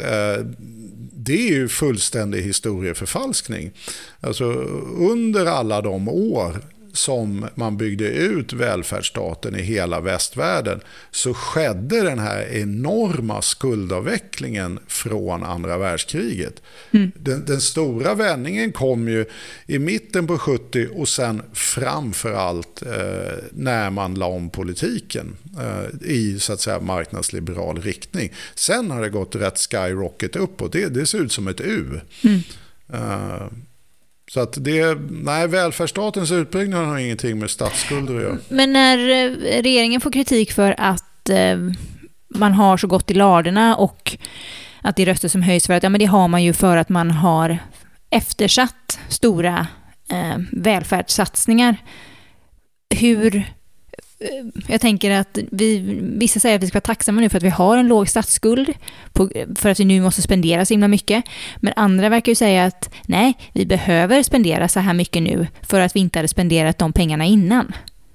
Det är ju fullständig historieförfalskning. Alltså under alla de år som man byggde ut välfärdsstaten i hela västvärlden, så skedde den här enorma skuldavvecklingen från andra världskriget. Mm. Den, den stora vändningen kom ju i mitten på sjuttio och sen framförallt eh, när man la om politiken eh, i så att säga marknadsliberal riktning. Sen har det gått rätt skyrocket uppåt. Det, det ser ut som ett U. Mm. Uh, Så att det, nej, välfärdsstatens utbyggnad har ingenting med statsskulder att göra. Men när regeringen får kritik för att eh, man har så gott i ladorna och att det är röster som höjs för att ja, men det har man ju för att man har eftersatt stora eh, välfärdssatsningar. Hur... Jag tänker att vi, vissa säger att vi ska vara tacksamma nu för att vi har en låg statsskuld på, för att vi nu måste spendera så himla mycket. Men andra verkar ju säga att nej, vi behöver spendera så här mycket nu för att vi inte hade spenderat de pengarna innan.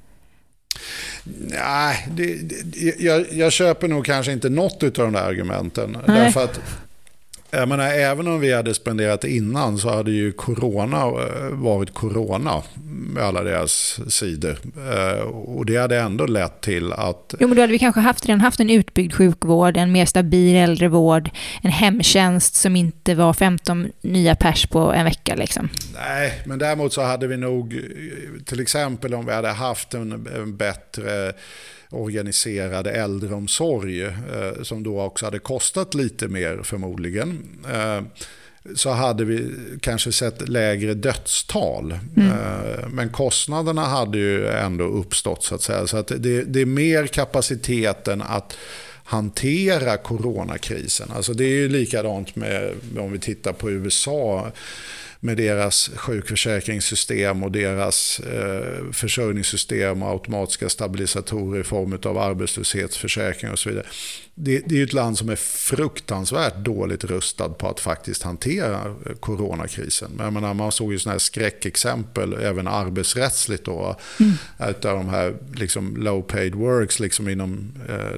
Nej, det, det, jag, jag köper nog kanske inte något av de där argumenten. Nej. Därför att jag menar, även om vi hade spenderat innan så hade ju corona varit corona med alla deras sidor. Och det hade ändå lett till att... Jo, men då hade vi kanske haft, redan haft en utbyggd sjukvård, en mer stabil äldrevård, en hemtjänst som inte var femton nya pers på en vecka. Liksom. Nej, men däremot så hade vi nog, till exempel om vi hade haft en, en bättre organiserad äldreomsorg eh, som då också hade kostat lite mer förmodligen. Eh, så hade vi kanske sett lägre dödstal. Mm. Men kostnaderna hade ju ändå uppstått så att säga. Så att det, det är mer kapaciteten att hantera coronakrisen. Alltså det är ju likadant med, om vi tittar på U S A med deras sjukförsäkringssystem och deras eh, försörjningssystem och automatiska stabilisatorer i form av arbetslöshetsförsäkring och så vidare. Det, det är ju ett land som är fruktansvärt dåligt rustad på att faktiskt hantera coronakrisen. Men jag menar, man såg ju sådana här skräckexempel även arbetsrättsligt då, mm. utav de här liksom low paid works liksom inom eh,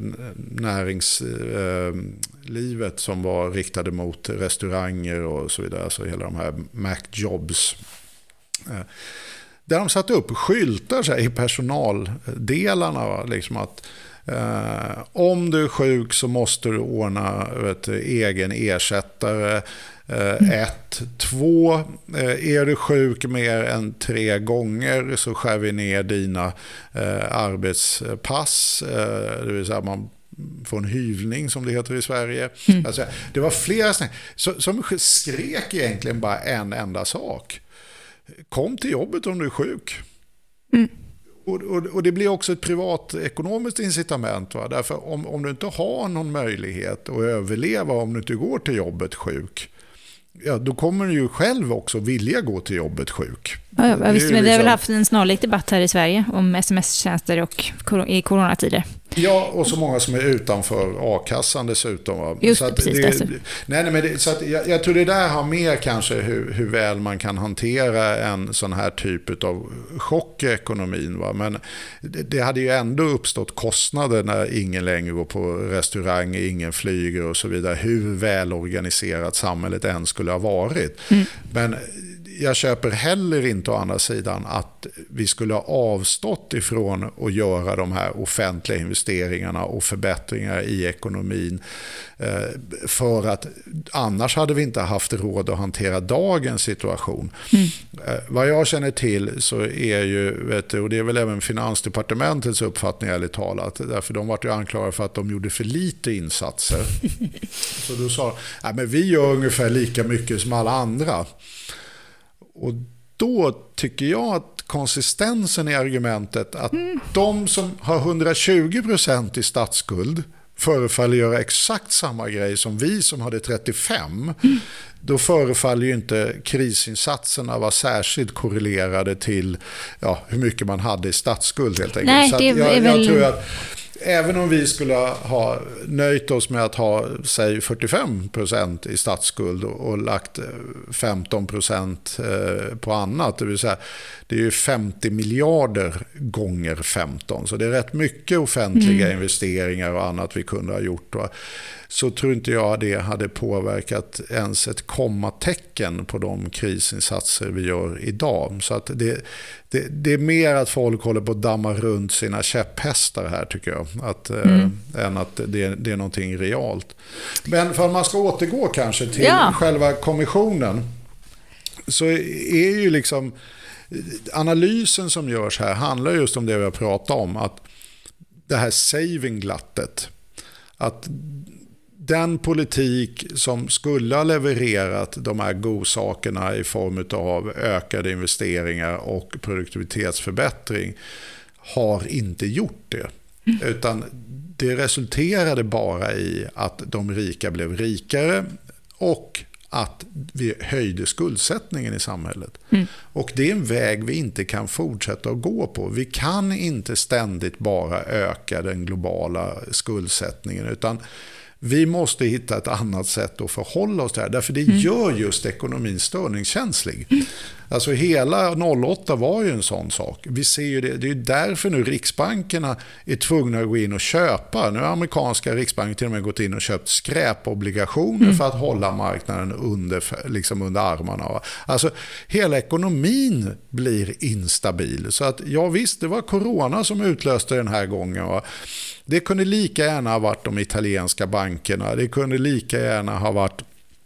näringslivet eh, som var riktade mot restauranger och så vidare, alltså hela de här Mac Jobs. Eh, där de satte upp skyltar så här, i personaldelarna va? Liksom att Uh, om du är sjuk så måste du ordna vet, egen ersättare. Uh, ett. Två. Uh, är du sjuk mer än tre gånger så skär vi ner dina uh, arbetspass. Uh, det vill säga man får en hyvling som det heter i Sverige. Mm. Alltså, det var flera sådana så, som skrek egentligen bara en enda sak. Kom till jobbet om du är sjuk. Mm. Och, och, och det blir också ett privatekonomiskt incitament. Va? Därför om, om du inte har någon möjlighet att överleva om du inte går till jobbet sjuk, ja, då kommer du ju själv också vilja gå till jobbet sjuk. Ja, ja, visst, men liksom... det har väl haft en snarlik debatt här i Sverige om sms-tjänster och i coronatider. Ja, och så många som är utanför a-kassan dessutom. Va? Just så att precis. Det, alltså. nej, nej, men det, så att jag, jag tror det där har mer kanske hur, hur väl man kan hantera en sån här typ av chock i ekonomin. Va? Men det, det hade ju ändå uppstått kostnader när ingen längre går på restaurang, ingen flyger och så vidare. Hur välorganiserat samhället än skulle ha varit. Mm. Men jag köper heller inte å andra sidan att vi skulle ha avstått ifrån att göra de här offentliga investeringarna och förbättringar i ekonomin för att annars hade vi inte haft råd att hantera dagens situation. Mm. Vad jag känner till så är ju, vet du, och det är väl även Finansdepartementets uppfattning ärligt talat, därför de var ju anklagade för att de gjorde för lite insatser. Så då sa de, men vi gör ungefär lika mycket som alla andra. Och då tycker jag att konsistensen i argumentet att mm. de som har hundratjugo procent i statsskuld förefaller göra exakt samma grej som vi som hade trettiofem, mm. då förefaller ju inte krisinsatserna vara särskilt korrelerade till ja, hur mycket man hade i statsskuld helt enkelt. Nej, så det är jag, väl... jag tror att även om vi skulle ha nöjt oss med att ha säg fyrtiofem procent i statsskuld och, och lagt femton procent på annat, det vill säga det är ju femtio miljarder gånger femton, så det är rätt mycket offentliga mm. investeringar och annat vi kunde ha gjort. Va? Så tror inte jag det hade påverkat ens ett kommatecken på de krisinsatser vi gör idag. Så att det, det, det är mer att folk håller på att damma runt sina käpphästar här tycker jag, att, mm. äh, än att det, det är någonting realt. Men för att man ska återgå kanske till ja. själva kommissionen, så är ju liksom analysen som görs här handlar just om det vi har pratat om, att det här saving-glattet, att den politik som skulle ha levererat de här godsakerna i form av ökade investeringar och produktivitetsförbättring har inte gjort det. Mm. Utan det resulterade bara i att de rika blev rikare och att vi höjde skuldsättningen i samhället. Mm. Och det är en väg vi inte kan fortsätta att gå på. Vi kan inte ständigt bara öka den globala skuldsättningen, utan vi måste hitta ett annat sätt att förhålla oss till det här. Därför det mm. gör just ekonomin störningskänslig. Mm. Alltså hela noll åtta var ju en sån sak. Vi ser ju det, det är ju därför nu riksbankerna är tvungna att gå in och köpa. Nu har amerikanska riksbanken till och med gått in och köpt skräpobligationer mm. för att hålla marknaden under, liksom under armarna. Alltså hela ekonomin blir instabil. Så att ja visst, det var corona som utlöste den här gången. Va? Det kunde lika gärna ha varit de italienska bankerna. Det kunde lika gärna ha varit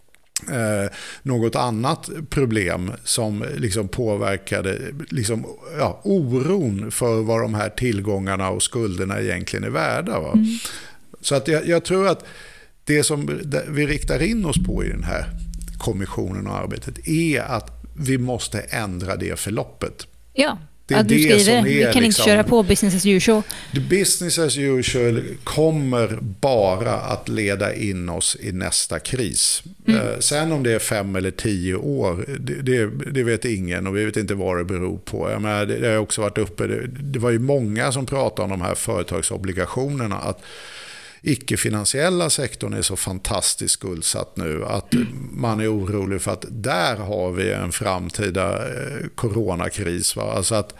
eh, något annat problem som liksom påverkade liksom, ja, oron för vad de här tillgångarna och skulderna egentligen är värda. Va? Mm. Så att jag, jag tror att det som vi riktar in oss på i den här kommissionen och arbetet är att vi måste ändra det förloppet. Ja. Det är att du det skriver, som är vi kan liksom, inte köra på business as usual. The business as usual kommer bara att leda in oss i nästa kris. Mm. Eh, sen om det är fem eller tio år, det, det, det vet ingen och vi vet inte vad det beror på. Jag menar, det, det har också varit uppe, det, det var ju många som pratade om de här företagsobligationerna, att icke-finansiella sektorn är så fantastiskt skuldsatt nu att man är orolig för att där har vi en framtida eh, coronakris. Va? Alltså att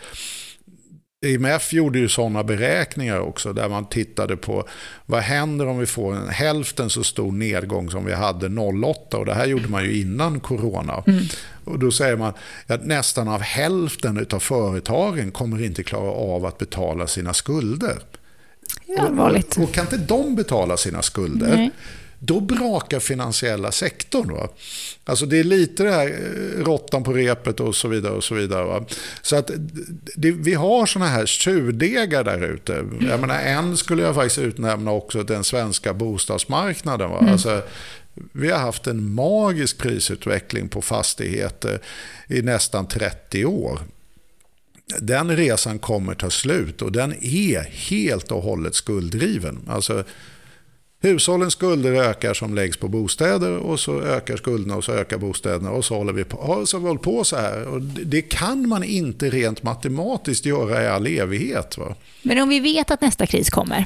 I M F gjorde ju sådana beräkningar också där man tittade på vad händer om vi får en hälften så stor nedgång som vi hade noll åtta, och det här gjorde man ju innan corona. Mm. Och då säger man att nästan av hälften av företagen kommer inte klara av att betala sina skulder. Ja, och, och kan inte de betala sina skulder, nej, då brakar finansiella sektorn. Va? Alltså det är lite det här råttan på repet och så vidare och så vidare. Va? Så att det, vi har såna här surdegar där ute. Mm. Jag menar, en skulle jag faktiskt utnämna också den svenska bostadsmarknaden. Va? Mm. Alltså, vi har haft en magisk prisutveckling på fastigheter i nästan trettio år. Den resan kommer ta slut och den är helt och hållet skulddriven. Alltså hushållens skulder ökar som läggs på bostäder och så ökar skulderna och så ökar bostäderna och så håller vi på, så håller på så här. Och det kan man inte rent matematiskt göra i all evighet. Va? Men om vi vet att nästa kris kommer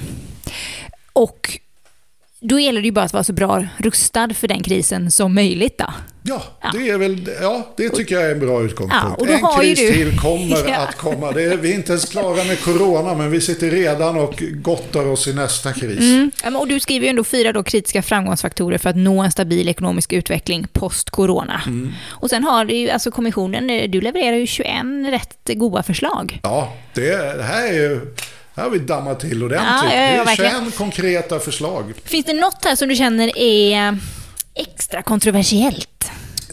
och då gäller det ju bara att vara så bra rustad för den krisen som möjligt då. Ja, det är väl, ja, det tycker jag är en bra utgångspunkt. Ja, och då en har kris ju du... till kommer ja. att komma. Det är, vi är inte ens klara med corona, men vi sitter redan och gottar oss i nästa kris. Mm. Och du skriver ju ändå fyra då kritiska framgångsfaktorer för att nå en stabil ekonomisk utveckling post-corona. Mm. Och sen har du ju, alltså kommissionen, du levererar ju tjugoett rätt goda förslag. Ja, det, det här är ju... Här har vi dammat till ordentligt. Ja, ja, ja, det är tjugoett konkreta förslag. Finns det något här som du känner är extra kontroversiellt?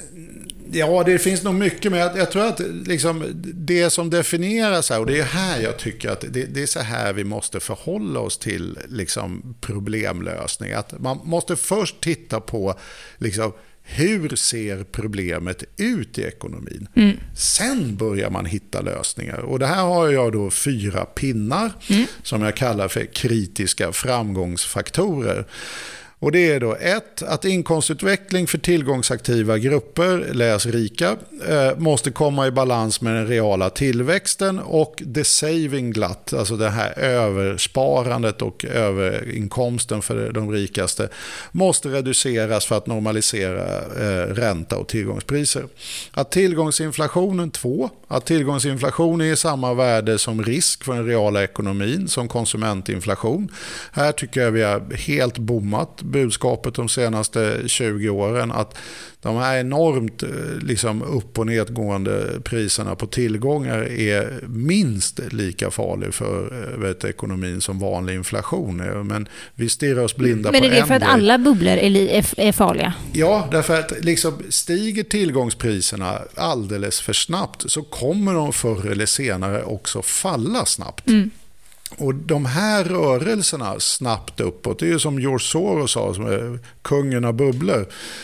Ja, det finns nog mycket, men jag, jag tror att liksom, det som definieras här, och det är här jag tycker att det, det är så här vi måste förhålla oss till liksom, problemlösning. Att man måste först titta på liksom, hur ser problemet ut i ekonomin? Mm. Sen börjar man hitta lösningar. Och det här har jag då fyra pinnar mm. som jag kallar för kritiska framgångsfaktorer. Och det är då ett, att inkomstutveckling för tillgångsaktiva grupper, läs rika, eh, måste komma i balans med den reala tillväxten, och the saving glut, alltså det här översparandet och överinkomsten för de rikaste, måste reduceras för att normalisera eh, ränta och tillgångspriser. Att tillgångsinflationen, två, att tillgångsinflation är i samma värde som risk för den reala ekonomin som konsumentinflation. Här tycker jag vi har helt bommat budskapet de senaste tjugo åren, att de här enormt liksom, upp- och nedgående priserna på tillgångar är minst lika farliga för vet, ekonomin som vanlig inflation. Men vi stirrar oss blinda Men på är det en för att grej. alla bubblor är, är farliga? Ja, därför att liksom, stiger tillgångspriserna alldeles för snabbt så kommer de förr eller senare också falla snabbt. Mm. Och de här rörelserna snabbt uppåt, det är ju som George Soros sa, som är kungen av bubblor.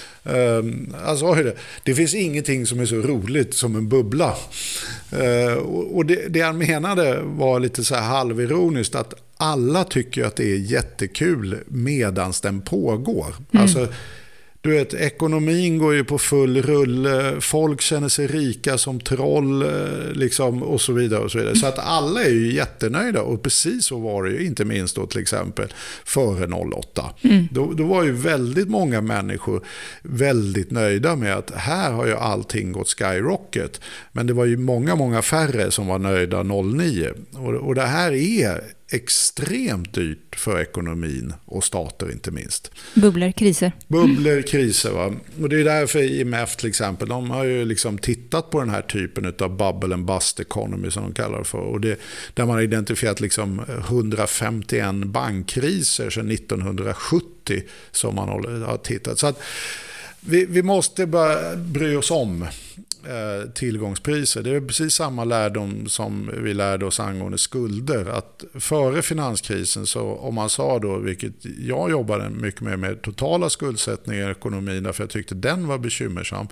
Um, alltså, det, det finns ingenting som är så roligt som en bubbla. Uh, och och det, det han menade var lite så här halvironiskt, att alla tycker att det är jättekul medans den pågår. Mm. Alltså, du vet, ekonomin går ju på full rulle, folk känner sig rika som troll liksom, och så vidare och så vidare. Så att alla är ju jättenöjda, och precis så var det ju inte minst då till exempel före noll åtta. Mm. Då, då var ju väldigt många människor väldigt nöjda med att här har ju allting gått skyrocket. Men det var ju många, många färre som var nöjda noll nio. Och, och det här är extremt dyrt för ekonomin och stater inte minst. Bubblor, kriser. Bubblor, kriser. Va? Och det är därför I M F till exempel, de har ju liksom tittat på den här typen av bubble and bust economy som de kallar det för. Och det, där man har identifierat liksom hundrafemtioen bankkriser sedan nittonhundrasjuttio som man har tittat. Så att vi, vi måste bara bry oss om eh, tillgångspriser. Det är precis samma lärdom som vi lärde oss angående skulder. Att före finanskrisen, så om man sa då, vilket jag jobbade mycket med, med totala skuldsättningar i ekonomin, därför jag tyckte den var bekymmersam.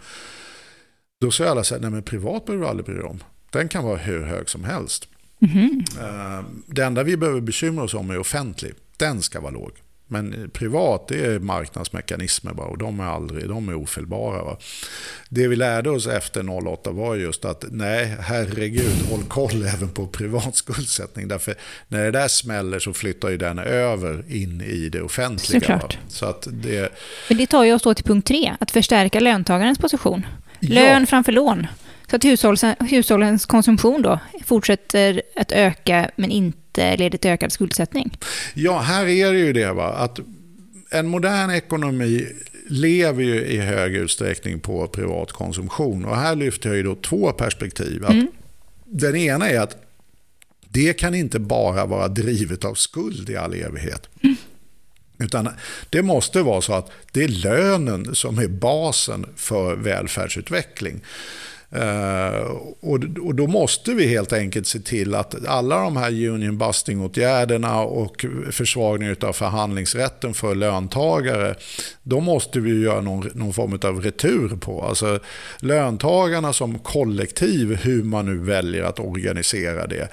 Då sa alla så här, nej men privat behöver du aldrig bry dig om. Den kan vara hur hög som helst. Mm-hmm. Uh, det enda vi behöver bekymra oss om är offentlig. Den ska vara låg. Men privat, det är marknadsmekanismer bara, och de är aldrig, de är ofelbara. Va? Det vi lärde oss efter noll åtta var just att nej, herregud, håll koll även på privat skuldsättning. Därför när det där smäller så flyttar ju den över in i det offentliga. Såklart. Så att det... Men det tar ju oss då till punkt tre, att förstärka löntagarens position. Lön ja. framför lån. Så att hushållens, hushållens konsumtion då fortsätter att öka men inte leder till ökad skuldsättning. Ja, här är det ju det va. Att en modern ekonomi lever ju i hög utsträckning på privat konsumtion. Och här lyfter jag ju då två perspektiv. Att mm. Den ena är att det kan inte bara vara drivet av skuld i all evighet. Mm. Utan det måste vara så att det är lönen som är basen för välfärdsutveckling. Uh, och, och då måste vi helt enkelt se till att alla de här union busting-åtgärderna och försvagning av förhandlingsrätten för löntagare, då måste vi göra någon, någon form av retur på. Alltså löntagarna som kollektiv, hur man nu väljer att organisera det,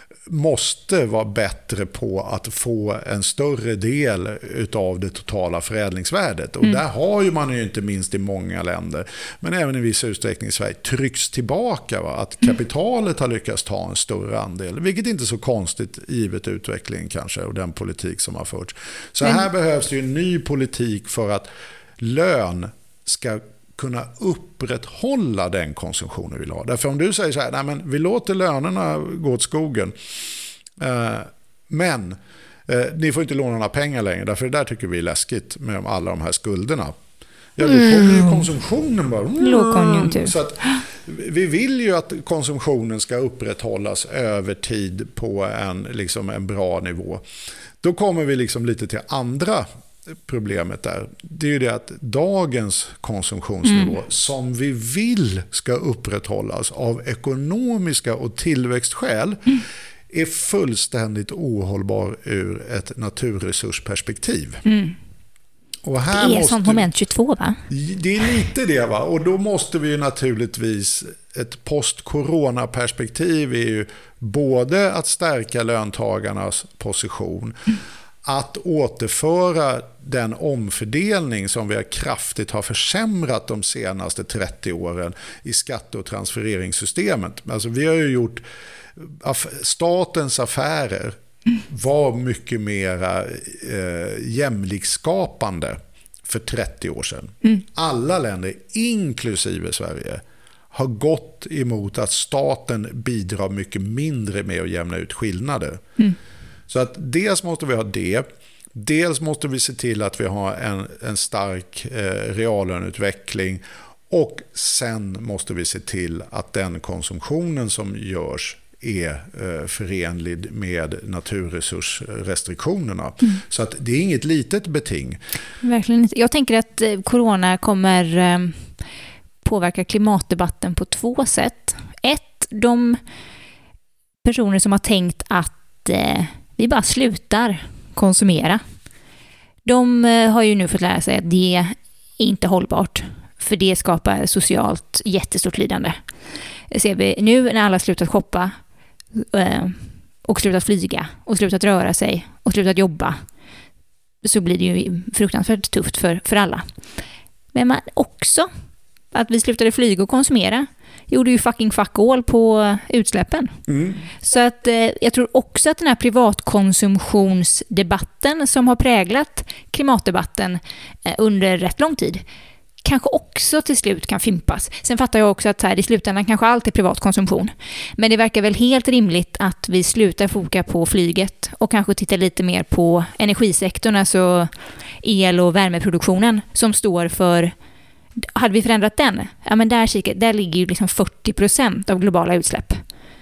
måste vara bättre på att få en större del av det totala förädlingsvärdet. Och mm. där har ju man ju inte minst i många länder, men även i viss utsträckning i Sverige, trycks tillbaka. Va? Att kapitalet har lyckats ta en större andel, vilket inte är så konstigt givet utvecklingen kanske och den politik som har förts. Så här men... behövs det ju en ny politik för att lön ska kunna upprätthålla den konsumtionen vi vill ha. Därför om du säger så här, nej men vi låter lönerna gå åt skogen, eh, men eh, ni får inte låna några pengar längre, därför det där tycker vi är läskigt med alla de här skulderna. Ja, då kommer ju konsumtionen bara. Lågkonjunktur. Så att vi vill ju att konsumtionen ska upprätthållas över tid på en, liksom en bra nivå. Då kommer vi liksom lite till andra problemet där. Det är ju det att dagens konsumtionsnivå mm. som vi vill ska upprätthållas av ekonomiska och tillväxtskäl mm. är fullständigt ohållbar ur ett naturresursperspektiv. Mm. Och här det är måste, som moment tjugotvå va? Det är lite det va. Och då måste vi ju naturligtvis, ett post-corona-perspektiv är ju både att stärka löntagarnas position, mm. att återföra den omfördelning som vi har kraftigt har försämrat de senaste trettio åren i skatte- och transfereringssystemet. Alltså vi har ju gjort statens affärer var mycket mera eh, jämlikhetsskapande för trettio år sedan. Mm. Alla länder, inklusive Sverige, har gått emot att staten bidrar mycket mindre med att jämna ut skillnader. Mm. Så att dels måste vi ha det, dels måste vi se till att vi har en, en stark eh, reallöneutveckling, och sen måste vi se till att den konsumtionen som görs är eh, förenlig med naturresursrestriktionerna. Mm. Så att det är inget litet beting. Verkligen inte. Jag tänker att eh, corona kommer eh, påverka klimatdebatten på två sätt. Ett, de personer som har tänkt att eh, vi bara slutar konsumera. De eh, har ju nu fått lära sig att det är inte hållbart, för det skapar socialt jättestort lidande. Det ser vi nu när alla slutat shoppa eh, och slutat flyga och slutat röra sig och slutat jobba, så blir det ju fruktansvärt tufft för, för alla. Men man också att vi slutade flyga och konsumera gjorde ju fucking fuck all på utsläppen. Mm. Så att eh, jag tror också att den här privatkonsumtionsdebatten som har präglat klimatdebatten eh, under rätt lång tid kanske också till slut kan fimpas. Sen fattar jag också att så här, i slutändan kanske allt är privat konsumtion. Men det verkar väl helt rimligt att vi slutar foka på flyget och kanske tittar lite mer på energisektorn, alltså el- och värmeproduktionen som står för. Hade vi förändrat den, ja men där, där ligger ju liksom fyrtio procent av globala utsläpp.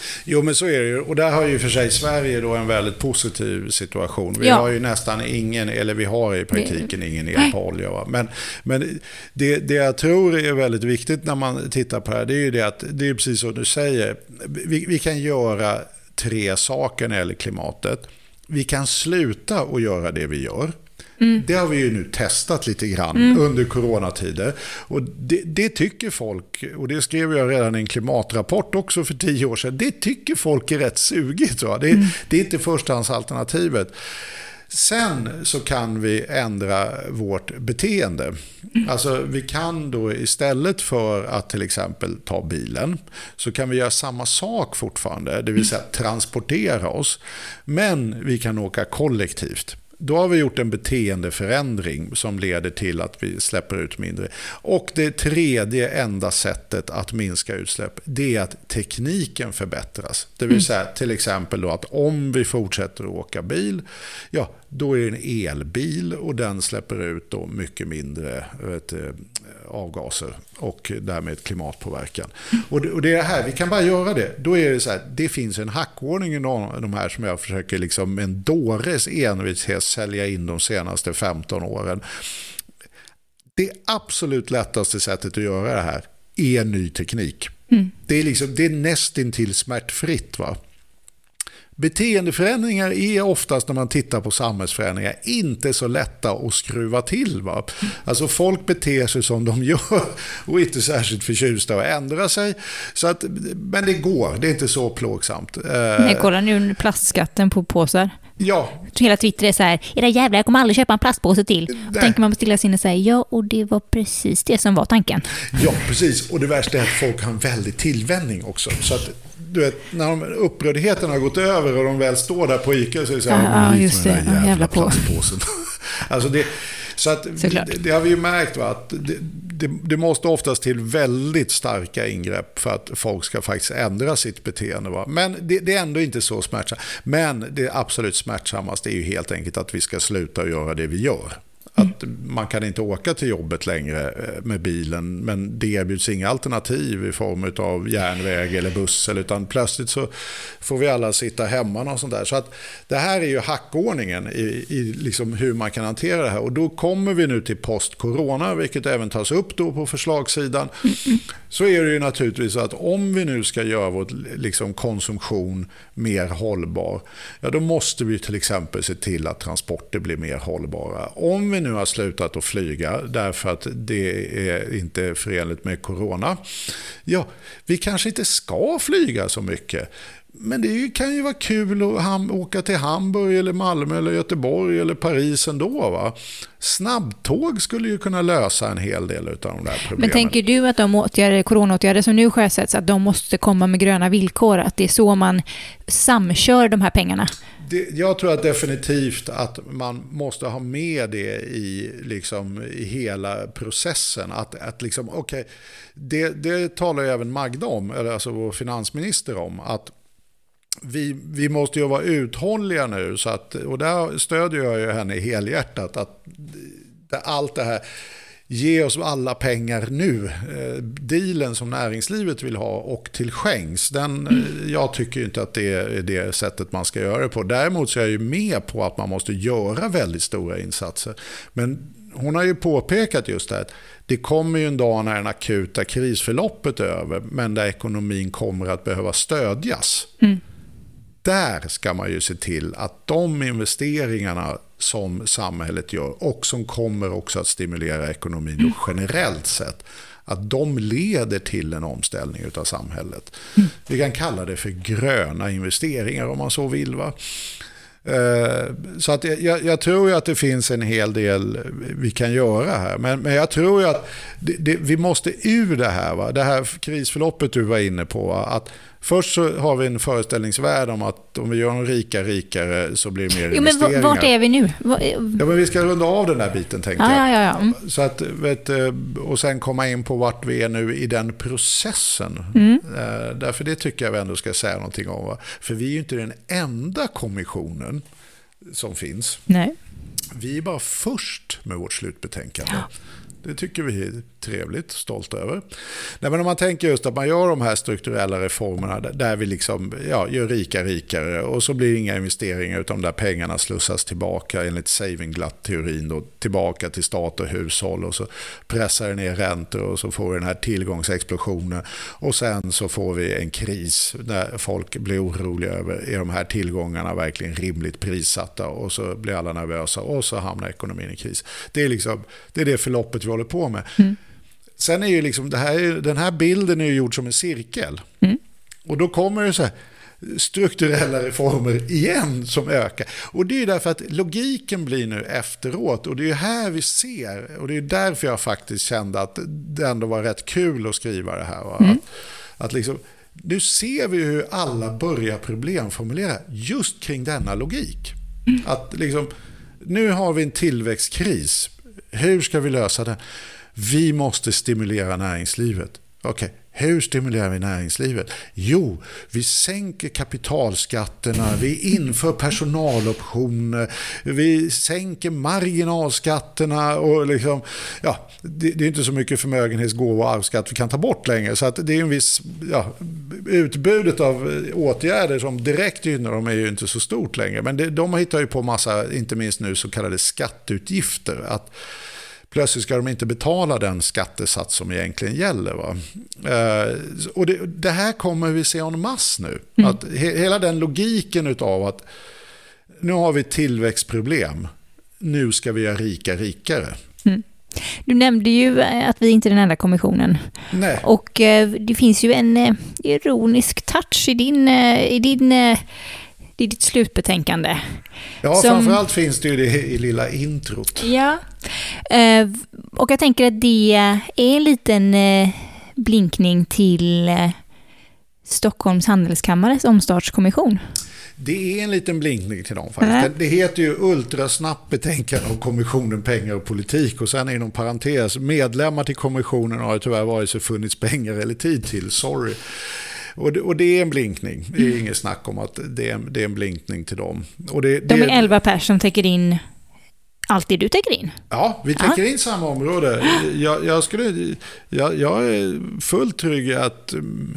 Jo, men så är det ju. Och där har ju för sig Sverige då en väldigt positiv situation. Vi ja. har ju nästan ingen, eller vi har i praktiken ingen el på olja. Va? Men, men det, det jag tror är väldigt viktigt när man tittar på det här, det är ju det att, det är precis som du säger, vi, vi kan göra tre saker när det gäller klimatet. Vi kan sluta att göra det vi gör. Mm. Det har vi ju nu testat lite grann mm. under coronatider. Och det, det tycker folk, och det skrev jag redan i en klimatrapport också för tio år sedan, det tycker folk är rätt sugigt. Va? Det, mm. det är inte förstahandsalternativet. Sen så kan vi ändra vårt beteende. Mm. Alltså vi kan då istället för att till exempel ta bilen så kan vi göra samma sak fortfarande, det vill säga transportera oss. Men vi kan åka kollektivt. Då har vi gjort en beteendeförändring som leder till att vi släpper ut mindre. Och det tredje enda sättet att minska utsläpp, det är att tekniken förbättras. Det vill säga till exempel då att om vi fortsätter att åka bil, ja, då är det en elbil och den släpper ut då mycket mindre vet, avgaser och därmed klimatpåverkan. Och det, och det är det här, vi kan bara göra det. Då är det så här, det finns en hackordning i de här som jag försöker liksom med en dåres envishet sälja in de senaste femton åren. Det absolut lättaste sättet att göra det här är ny teknik. Mm. Det är liksom, det är nästintill smärtfritt, va? Beteendeförändringar är oftast när man tittar på samhällsförändringar inte så lätta att skruva till. Va? Alltså folk beter sig som de gör och inte särskilt förtjusta att ändra sig. Så att, men det går, det är inte så plågsamt. Nej, kolla nu plastskatten på påsar. Ja. Hela Twitter är så här, era jävlar, jag kommer aldrig köpa en plastpåse till. Då tänker man på stilla sinne och säger, ja, och det var precis det som var tanken. Ja, precis. Och det värsta är att folk har en väldig tillvänning också. Så att du vet, när de, upprördheten har gått över och de väl står där på Ica så är det så här, ja, just det, den jävla, jävla plastpåsen. Alltså det, så att det, det har vi ju märkt, va, att det, det, det måste oftast till väldigt starka ingrepp för att folk ska faktiskt ändra sitt beteende. Va? Men det, det är ändå inte så smärtsamt. Men det absolut smärtsammaste är ju helt enkelt att vi ska sluta göra det vi gör. Att man kan inte åka till jobbet längre med bilen, men det erbjuds inga alternativ i form av järnväg eller buss, utan plötsligt så får vi alla sitta hemma och sånt där. Så att det här är ju hackordningen i, i liksom hur man kan hantera det här. Och då kommer vi nu till post-corona, vilket även tas upp då på förslagssidan. Så är det ju naturligtvis så att om vi nu ska göra vår liksom konsumtion mer hållbar, ja då måste vi till exempel se till att transporter blir mer hållbara. Om vi nu har slutat att flyga därför att det är inte förenligt med corona, ja, vi kanske inte ska flyga så mycket. Men det kan ju vara kul att ham- åka till Hamburg eller Malmö eller Göteborg eller Paris ändå, va? Snabbtåg skulle ju kunna lösa en hel del av de där problemen. Men tänker du att de åtgärder, coronaåtgärder som nu sjösätts, att de måste komma med gröna villkor, att det är så man samkör de här pengarna? Det, jag tror att definitivt att man måste ha med det i, liksom, i hela processen. Att, att liksom, okay, det, det talar ju även Magda om, eller alltså vår finansminister om, att Vi, vi måste ju vara uthålliga nu, så att, och där stödjer jag ju henne helhjärtat, att allt det här, ge oss alla pengar nu, dealen som näringslivet vill ha och till skänks, den, mm. jag tycker inte att det är det sättet man ska göra det på. Däremot så är jag ju med på att man måste göra väldigt stora insatser, men hon har ju påpekat just det här, att det kommer ju en dag när den akuta krisförloppet är över, men där ekonomin kommer att behöva stödjas. Mm. Där ska man ju se till att de investeringarna som samhället gör och som kommer också att stimulera ekonomin mm. generellt sett, att de leder till en omställning av samhället. Mm. Vi kan kalla det för gröna investeringar om man så vill, va? Så att jag, jag tror ju att det finns en hel del vi kan göra här, men, men jag tror ju att det, det, vi måste ur det här, va? Det här krisförloppet du var inne på, va? Att först så har vi en föreställningsvärld om att om vi gör de rika rikare så blir det mer jo, investeringar. Men vart är vi nu? Ja, men vi ska runda av den där biten, tänkte ja, jag. Ja, ja, ja. Så att, vet, och sen komma in på vart vi är nu i den processen. Mm. Därför det tycker jag vi ändå ska säga någonting om. Va? För vi är ju inte den enda kommissionen som finns. Nej. Vi är bara först med vårt slutbetänkande. Ja. Det tycker vi är trevligt, stolt över. Nej, men om man tänker just att man gör de här strukturella reformerna där vi liksom, ja, gör rika rikare och så blir det inga investeringar utan de där pengarna slussas tillbaka enligt saving-glatt-teorin då, tillbaka till stat och hushåll och så pressar det ner räntor och så får vi den här tillgångsexplosionen och sen så får vi en kris när folk blir oroliga över är de här tillgångarna verkligen rimligt prissatta och så blir alla nervösa och så hamnar ekonomin i kris. Det är liksom, det är det förloppet vi håller på med. Mm. Sen är ju liksom det här, den här bilden är ju gjord som en cirkel. Mm. Och då kommer det så här strukturella reformer igen som ökar. Och det är därför att logiken blir nu efteråt och det är här vi ser och det är därför jag faktiskt kände att det ändå var rätt kul att skriva det här. Mm. Att, att liksom, nu ser vi hur alla börjar problemformulera just kring denna logik. Mm. Att liksom, nu har vi en tillväxtkris. Hur ska vi lösa den? Vi måste stimulera näringslivet. Okej, okay. Hur stimulerar vi näringslivet? Jo, vi sänker kapitalskatterna, vi inför personaloptioner, vi sänker marginalskatterna och liksom, ja, det, det är inte så mycket förmögenhetsgåva och arvsskatt vi kan ta bort längre. Så att det är en viss, ja, utbudet av åtgärder som direkt gynnar dem är ju inte så stort längre. Men det, de hittar ju på massa, inte minst nu så kallade skatteutgifter, att plötsligt ska de inte betala den skattesats som egentligen gäller. Va? Eh, och det, det här kommer vi se en mass nu. Mm. Att he, hela den logiken utav att nu har vi ett tillväxtproblem, nu ska vi göra rika rikare. Mm. Du nämnde ju att vi inte är den enda kommissionen. Nej. Och eh, det finns ju en eh, ironisk touch i din... Eh, i din eh, i ditt slutbetänkande. Ja, som, framförallt finns det ju det i lilla introt. Ja, eh, och jag tänker att det är en liten eh, blinkning till eh, Stockholms handelskammares omstartskommission. Det är en liten blinkning till dem faktiskt. Mm. Det, det heter ju ultrasnabbt betänkande om kommissionen, pengar och politik och sen inom parentes, medlemmar till kommissionen har tyvärr varit så funnits pengar eller tid till, sorry. Och det, och det är en blinkning. Det är mm. inget snack om att det är, det är en blinkning till dem. Och det, De det, är elva personer som täcker in allt det du täcker in. Ja, vi täcker ja. in samma område. Jag, jag, skulle, jag, jag är fullt trygg att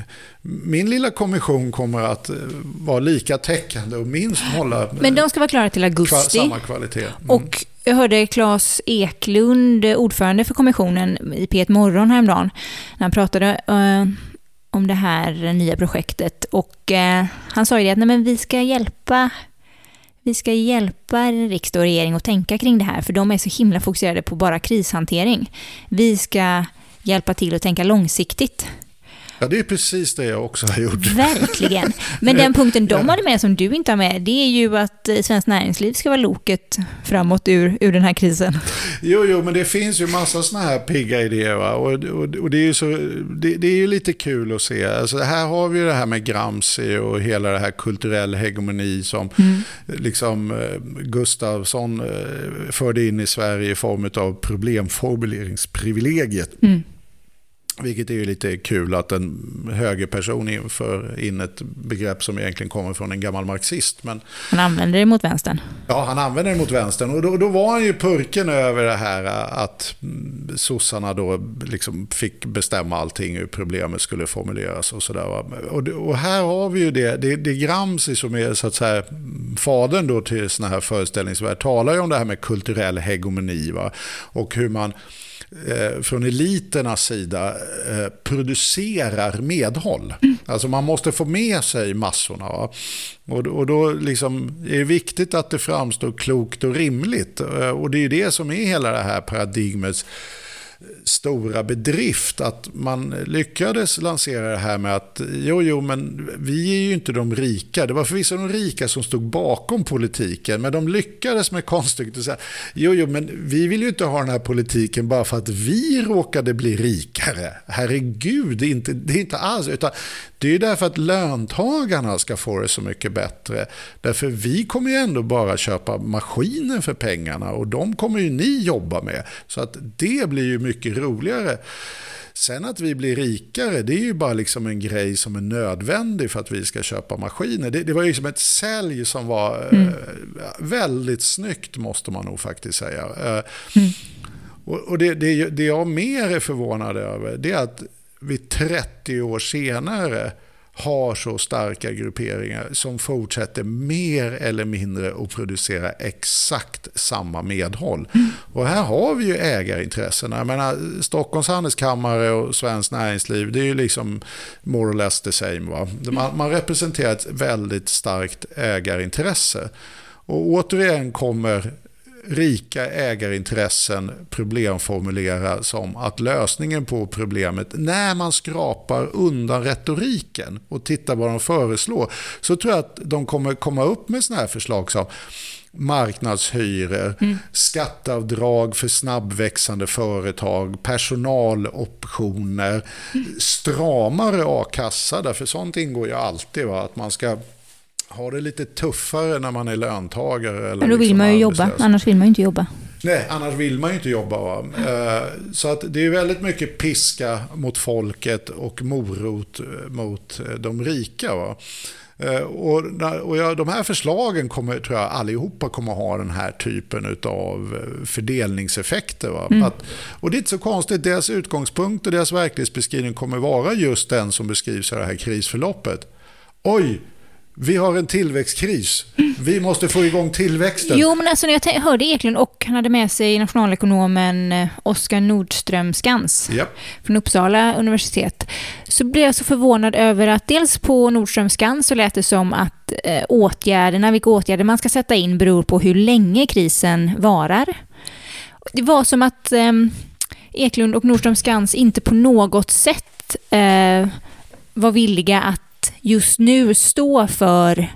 min lilla kommission kommer att vara lika täckande och minst hålla... Men de ska vara klara till augusti. Samma kvalitet. Mm. Och jag hörde Claes Eklund, ordförande för kommissionen i P ett Morgon häromdagen, när han pratade... Uh, om det här nya projektet och eh, han sa ju det att nej, men vi ska hjälpa vi ska hjälpa riksdag och regering att tänka kring det här för de är så himla fokuserade på bara krishantering. Vi ska hjälpa till att tänka långsiktigt. Ja, det är precis det jag också har gjort. Verkligen. Men den punkten de hade med som du inte har med, det är ju att Svenskt Näringsliv ska vara loket framåt ur, ur den här krisen. Jo, jo, men det finns ju massa såna här pigga idéer, va? Och, och, och det är ju så, det, det är ju lite kul att se. Alltså, här har vi ju det här med Gramsci och hela det här kulturell hegemoni som mm. liksom Gustafsson förde in i Sverige i form av problemformuleringsprivilegiet. Mm. Vilket är ju lite kul att en högerperson inför in ett begrepp som egentligen kommer från en gammal marxist. Men, han använder det mot vänstern. Ja, han använder det mot vänstern. Och då, då var han ju purken över det här att sossarna då liksom fick bestämma allting hur problemet skulle formuleras och sådär. Och, och här har vi ju det. Det, det Gramsci som är så att säga fadern då till såna här föreställningsvärld talar ju om det här med kulturell hegemoni, va? Och hur man från eliternas sida eh, producerar medhåll. Mm. Alltså man måste få med sig massorna. Va? Och, och då liksom är det viktigt att det framstår klokt och rimligt. Och det är ju det som är hela det här paradigmets stora bedrift, att man lyckades lansera det här med att jo, jo, men vi är ju inte de rika. Det var förvisso de rika som stod bakom politiken, men de lyckades med konststycket att säga jo, jo, men vi vill ju inte ha den här politiken bara för att vi råkade bli rikare. Herregud, det är inte, det är inte alls, utan det är ju därför att löntagarna ska få det så mycket bättre. Därför vi kommer ju ändå bara köpa maskiner för pengarna och de kommer ju ni jobba med. Så att det blir ju mycket roligare. Sen att vi blir rikare, det är ju bara liksom en grej som är nödvändig för att vi ska köpa maskiner. Det, det var ju som ett sälj som var mm. eh, väldigt snyggt, måste man nog faktiskt säga. Eh, mm. Och, och det, det, det jag mer är förvånad över, det är att vi trettio år senare har så starka grupperingar som fortsätter mer eller mindre att producera exakt samma medhåll. Mm. Och här har vi ju ägarintressena. Jag menar, Stockholms handelskammare och Svenskt Näringsliv, det är ju liksom more or less the same. Va? Man, man representerar ett väldigt starkt ägarintresse. Och återigen kommer rika ägarintressen problemformulera som att lösningen på problemet, när man skrapar undan retoriken och tittar vad de föreslår, så tror jag att de kommer komma upp med såna här förslag som marknadshyror, mm. skatteavdrag för snabbväxande företag, personaloptioner, mm. stramare a-kassa, därför sånt ingår ju alltid, va? Att man ska ha det lite tuffare när man är löntagare. Eller men då vill liksom man ju jobba, annars vill man ju inte jobba. Nej, annars vill man ju inte jobba. Va? Så att det är väldigt mycket piska mot folket och morot mot de rika. Va? Och, och ja, de här förslagen kommer, tror jag, allihopa kommer ha den här typen av fördelningseffekter. Va? Mm. Att, och det är inte så konstigt, deras utgångspunkt och deras verklighetsbeskrivning kommer vara just den som beskrivs i det här krisförloppet. Oj! Vi har en tillväxtkris. Vi måste få igång tillväxten. Jo, men alltså när jag hörde Eklund och han hade med sig nationalekonomen Oskar Nordström Skans yep. från Uppsala universitet, så blev jag så förvånad över att dels på Nordström Skans så lät det som att eh, åtgärderna, vilka åtgärder man ska sätta in beror på hur länge krisen varar. Det var som att eh, Eklund och Nordström Skans inte på något sätt eh, var villiga att just nu stå för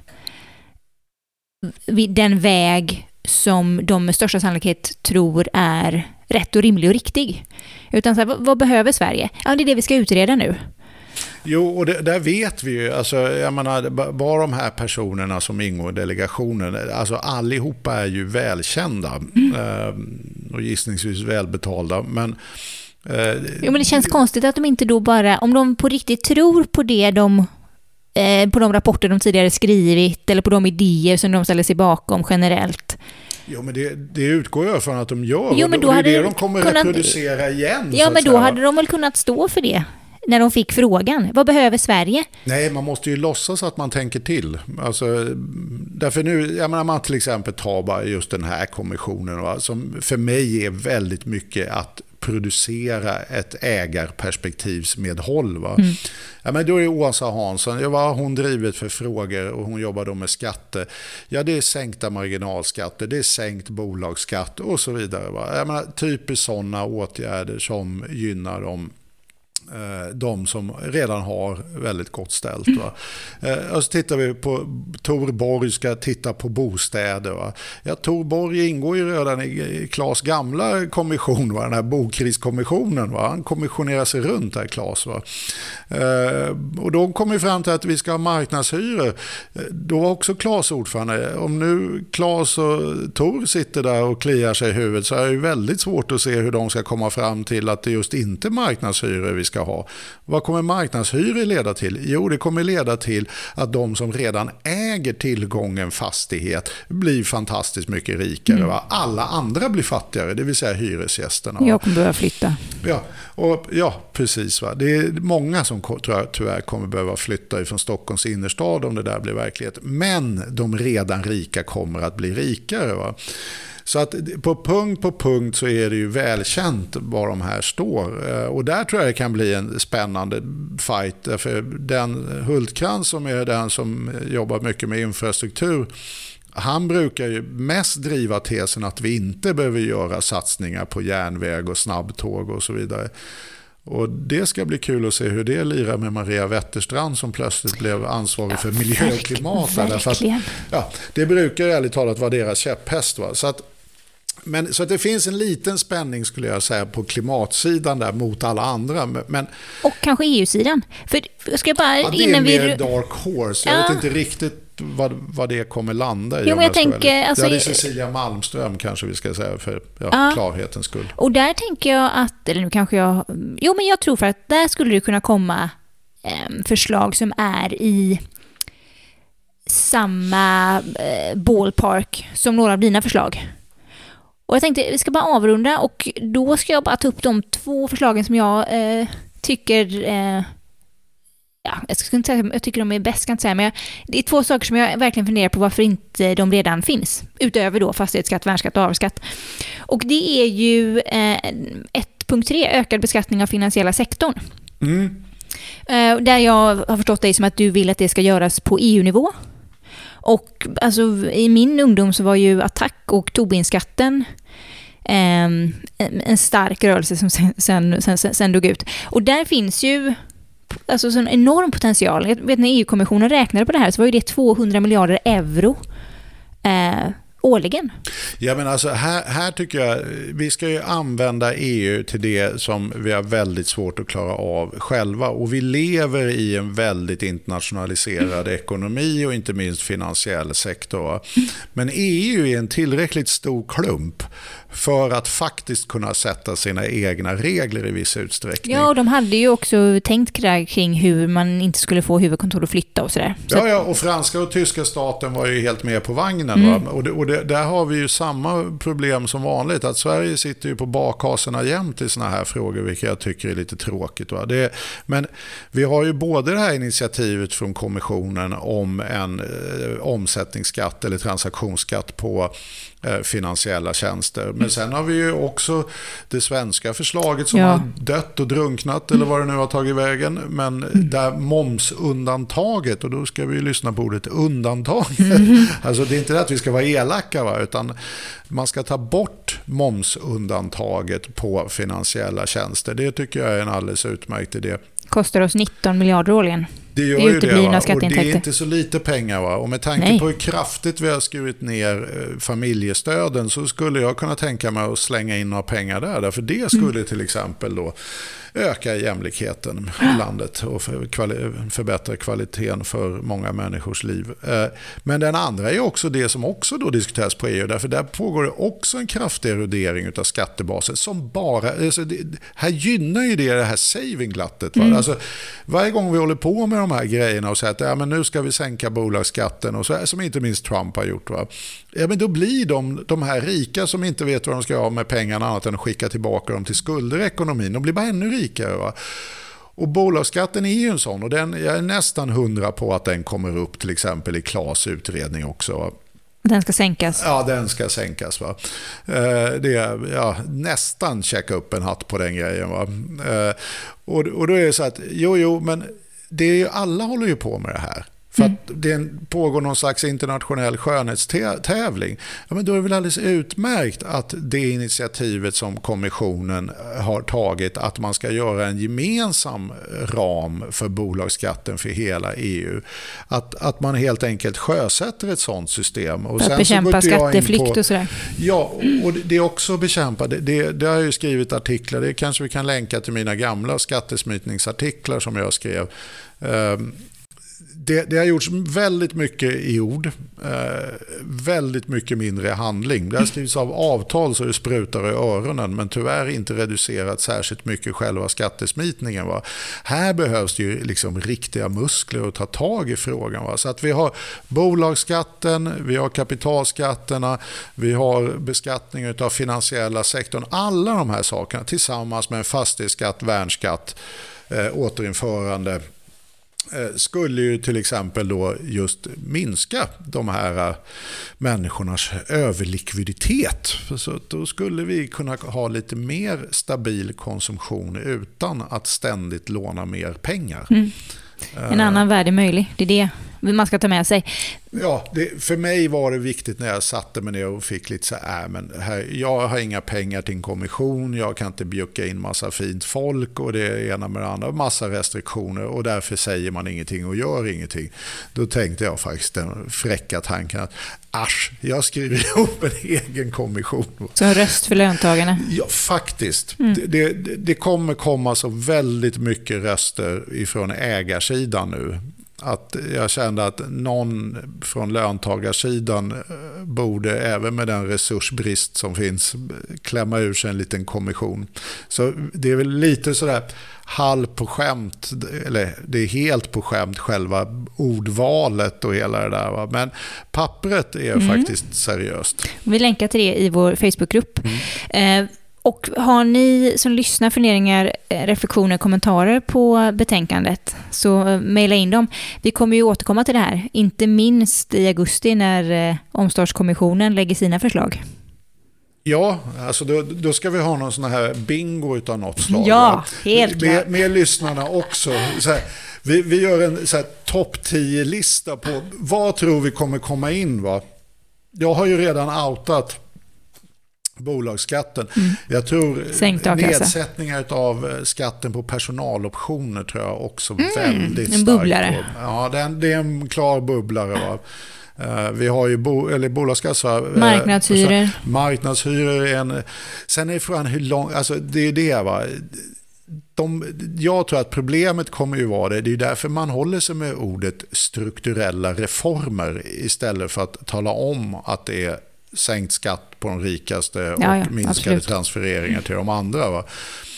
den väg som de med största sannolikhet tror är rätt och rimlig och riktig. Utan så här, vad, vad behöver Sverige? Ja, det är det vi ska utreda nu. Jo, och det, där vet vi ju, alltså, jag menar, bara de här personerna som ingår i delegationen, alltså allihopa är ju välkända mm. eh, och gissningsvis välbetalda, men eh, jo, men det känns konstigt att de inte då bara, om de på riktigt tror på det de på de rapporter de tidigare skrivit eller på de idéer som de ställer sig bakom generellt. Jo, men det, det utgår jag från att de gör. Jo, men då och det hade är det de kommer kunnat reproducera igen. Ja, men då säga. Hade de väl kunnat stå för det när de fick frågan. Vad behöver Sverige? Nej, man måste ju låtsas att man tänker till. Alltså, därför nu, jag menar, man till exempel tar bara just den här kommissionen, va, som för mig är väldigt mycket att producera ett ägarperspektivsmedhåll. Va? Mm. Ja, men då är Åsa Hansson, ja, vad har hon drivit för frågor och hon jobbar då med skatter? Ja, det är sänkta marginalskatter, det är sänkt bolagsskatt och så vidare. Va? Jag menar, typiskt sådana åtgärder som gynnar dem, de som redan har väldigt gott ställt. Va? Och så tittar vi på Tor Borg ska titta på bostäder. Va? Ja, Tor Borg ingår ju redan i Klas gamla kommission, va? Den här bokriskommissionen. Va? Han kommissionerar sig runt där, Klas. Va? Och de kommer fram till att vi ska ha marknadshyror. Då var också Klas ordförande. Om nu Klas och Tor sitter där och kliar sig i huvudet, så är det ju väldigt svårt att se hur de ska komma fram till att det just inte är marknadshyror vi ska ha. Vad kommer marknadshyror leda till? Jo, det kommer leda till att de som redan äger tillgången fastighet blir fantastiskt mycket rikare. Mm. Va? Alla andra blir fattigare, det vill säga hyresgästerna. Va? Jag kommer behöva flytta. Ja, och, ja precis. Va? Det är många som tror jag, tyvärr kommer behöva flytta ifrån Stockholms innerstad om det där blir verklighet. Men de redan rika kommer att bli rikare. Va? Så att på punkt på punkt så är det ju välkänt var de här står. Och där tror jag det kan bli en spännande fight. För den Hultkrantz som är den som jobbar mycket med infrastruktur, han brukar ju mest driva tesen att vi inte behöver göra satsningar på järnväg och snabbtåg och så vidare. Och det ska bli kul att se hur det lirar med Maria Wetterstrand som plötsligt blev ansvarig för miljö och klimat. Därför att, ja, det brukar ju ärligt talat vara deras käpphäst. Va? Så att Men, så att det finns en liten spänning, skulle jag säga, på klimatsidan där mot alla andra. Men, och kanske E U-sidan. För ska jag bara, ja, det är innan mer vi... dark horse. Jag ja. vet inte riktigt vad, vad det kommer landa i. Jo, men jag tänker, alltså, det är Cecilia Malmström kanske vi ska säga för ja, ja. klarhetens skull. Och där tänker jag att, eller nu kanske jag... Jo, men jag tror för att där skulle det kunna komma eh, förslag som är i samma eh, ballpark som några av dina förslag. Och jag tänkte vi ska bara avrunda och då ska jag bara ta upp de två förslagen som jag eh, tycker eh, ja, jag, ska inte säga, jag tycker de är bäst, kan inte säga, men jag, det är två saker som jag verkligen funderar på varför inte de redan finns, utöver då fastighetsskatt, värnskatt och avskatt. Och det är ju eh, ett punkt tre, ökad beskattning av finansiella sektorn. Mm. Eh, där jag har förstått dig som att du vill att det ska göras på E U-nivå. Och alltså, i min ungdom så var ju attack och Tobinskatten eh, en stark rörelse som sen, sen, sen, sen dog ut. Och där finns ju alltså en enorm potential. Jag vet när E U-kommissionen räknade på det här så var ju det tvåhundra miljarder euro eh, årligen. Ja, men alltså här, här tycker jag vi ska ju använda E U till det som vi har väldigt svårt att klara av själva, och vi lever i en väldigt internationaliserad mm. ekonomi och inte minst finansiell sektor. Men E U är en tillräckligt stor klump för att faktiskt kunna sätta sina egna regler i viss utsträckning. Ja, och de hade ju också tänkt kring hur man inte skulle få huvudkontor att flytta och sådär. Så ja, ja, och franska och tyska staten var ju helt med på vagnen. Mm. Va? Och, det, och det, där har vi ju samma problem som vanligt, att Sverige sitter ju på bakhaserna jämt i såna här frågor, vilket jag tycker är lite tråkigt. Va? Det, men vi har ju både det här initiativet från kommissionen om en eh, omsättningsskatt eller transaktionsskatt på eh, finansiella tjänster. Men sen har vi ju också det svenska förslaget som ja. har dött och drunknat eller vad det nu har tagit vägen. Men där momsundantaget, och då ska vi ju lyssna på ordet undantag. Mm. Alltså det är inte det att vi ska vara elaka, va? Utan man ska ta bort momsundantaget på finansiella tjänster. Det tycker jag är en alldeles utmärkt idé. Kostar oss nitton miljarder årligen. Det gör ju det, va? Och det är inte så lite pengar, va? Och med tanke Nej. på hur kraftigt vi har skurit ner familjestöden så skulle jag kunna tänka mig att slänga in några pengar där. Därför det skulle mm. till exempel då öka jämlikheten i landet och för kvali- förbättra kvaliteten för många människors liv. Men den andra är också det som också då diskuteras på E U, därför där pågår det också en kraftig erodering av skattebasen som bara, alltså det, här gynnar ju det, det här saving-glattet. Va? Mm. Alltså, varje gång vi håller på med de här grejerna och säger att ja, men nu ska vi sänka bolagsskatten och så här, som inte minst Trump har gjort, va? Ja, men då blir de, de här rika som inte vet vad de ska ha med pengarna annat än att skicka tillbaka dem till skulder i ekonomin, de blir bara ännu rikare, va? Och bolagsskatten är ju en sån, och den, jag är nästan hundra på att den kommer upp till exempel i Klas utredning också, va? Den ska sänkas. Ja, den ska sänkas, va. Det är ja, nästan checka upp en hatt på den grejen, va. Och, och då är det så att jo, jo, men det är ju, alla håller ju på med det här. För att det pågår någon slags internationell skönhetstävling. Ja, men då är det väl alldeles utmärkt att det initiativet som kommissionen har tagit, att man ska göra en gemensam ram för bolagsskatten för hela E U. Att, att man helt enkelt sjösätter ett sådant system. Och för att sen bekämpa så skatteflykt på, och sådär. Ja, och det är också bekämpa. Det, det, det har jag ju skrivit artiklar. Det kanske vi kan länka till mina gamla skattesmitningsartiklar som jag skrev. Um, Det, det har gjorts väldigt mycket i ord, eh, väldigt mycket mindre i handling. Det har skrivits av avtal så det sprutar i öronen, men tyvärr inte reducerat särskilt mycket själva skattesmitningen. Va? Här behövs det ju liksom riktiga muskler att ta tag i frågan. Va? Så att vi har bolagsskatten, vi har kapitalskatterna, vi har beskattning av finansiella sektorn. Alla de här sakerna tillsammans med en fastighetsskatt, värnskatt, eh, återinförande skulle ju till exempel då just minska de här människornas överlikviditet. Så då skulle vi kunna ha lite mer stabil konsumtion utan att ständigt låna mer pengar. Mm. En annan värld är möjlig, det är det man ska ta med sig. Ja, det, för mig var det viktigt när jag satte mig ner och fick lite så här, men här, jag har inga pengar till en kommission, jag kan inte bjucka in massa fint folk och det är ena med det andra, massa restriktioner, och därför säger man ingenting och gör ingenting. Då tänkte jag faktiskt den fräcka tanken att asch, jag skriver ihop en egen kommission. Så en röst för löntagarna? Ja, faktiskt. Mm. Det, det, det kommer komma så väldigt mycket röster ifrån ägarsidan nu. att jag kände att någon från löntagarsidan borde, även med den resursbrist som finns, klämma ur sig en liten kommission. Så det är väl lite sådär halv på skämt, eller det är helt på skämt själva ordvalet och hela det där. Va? Men pappret är mm. faktiskt seriöst. Vi länkar till det i vår Facebookgrupp. Mm. Eh, Och har ni som lyssnar funderingar, reflektioner, kommentarer på betänkandet, så mejla in dem. Vi kommer ju återkomma till det här, inte minst i augusti när omstartskommissionen lägger sina förslag. Ja, alltså då, då ska vi ha någon sån här bingo utav något slag. Ja, va? helt med, klart. med lyssnarna också. Så här, vi, vi gör en så här topp tio-lista på vad tror vi kommer komma in. Va? Jag har ju redan outat bolagsskatten. Mm. Jag tror nedsättningar av skatten på personaloptioner tror jag också mm, väldigt en bubblare. starkt. Ja, det är, en, det är en klar bubblare. Va? Uh, vi har ju bo, eller bolagsskatt, uh, marknadshyror. Marknadshyror är en, sen är frågan hur lång, alltså det är det va. De, jag tror att problemet kommer ju vara det. Det är därför man håller sig med ordet strukturella reformer istället för att tala om att det är sänkt skatt på de rikaste och ja, ja, minskade absolut. transfereringar till de andra. Va?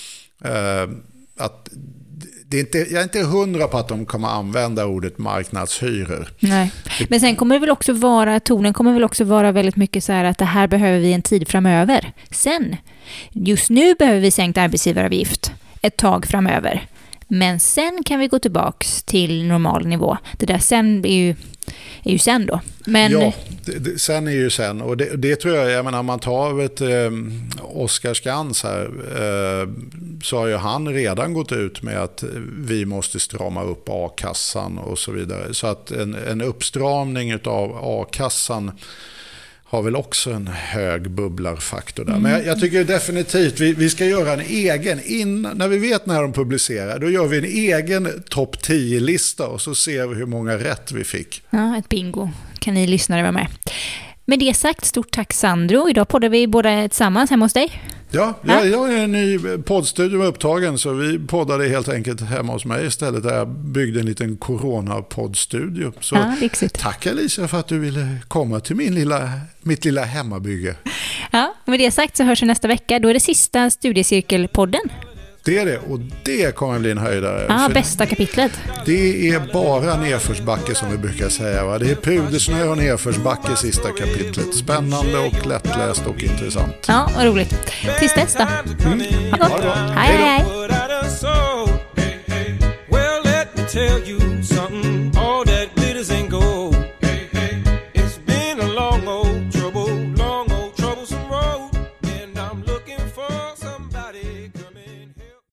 Uh, att det är inte, jag är inte hundra på att de kommer använda ordet marknadshyror. Nej. Men sen kommer det väl också vara, tonen kommer väl också vara väldigt mycket så här att det här behöver vi en tid framöver. Sen, just nu behöver vi sänkt arbetsgivaravgift ett tag framöver. Men sen kan vi gå tillbaks till normal nivå. Det där sen är ju, är ju sen då. Men... Ja, det, det, sen är ju sen. Och det, det tror jag, jag menar, man tar ett eh, Oskar Skans här, eh, så har ju han redan gått ut med att vi måste strama upp a-kassan och så vidare. Så att en, en uppstramning av a-kassan har väl också en hög bubblarfaktor där. Men jag, jag tycker definitivt vi, vi ska göra en egen, in, när vi vet när de publicerar, då gör vi en egen topp tio-lista och så ser vi hur många rätt vi fick. Ja, ett bingo. Kan ni lyssnare vara med? Med det sagt, stort tack Sandro. Idag poddar vi båda tillsammans hemma hos dig. Ja, jag, jag är en ny poddstudio med upptagen, så vi poddade helt enkelt hemma hos mig istället, där jag byggde en liten corona-poddstudio. Så ja, tack Alicia för att du ville komma till min lilla, mitt lilla hemmabygge. Ja, med det sagt så hörs vi nästa vecka. Då är det sista studiecirkelpodden. Det är det, och det kommer att bli en höjdare. Ja, bästa kapitlet. Det är bara nedförsbacke som vi brukar säga. Va? Det är pudersnö och nedförsbacke sista kapitlet. Spännande och lättläst och intressant. Ja, vad roligt. Tills dess då. Mm. Ha gott. Hej, hej. hej.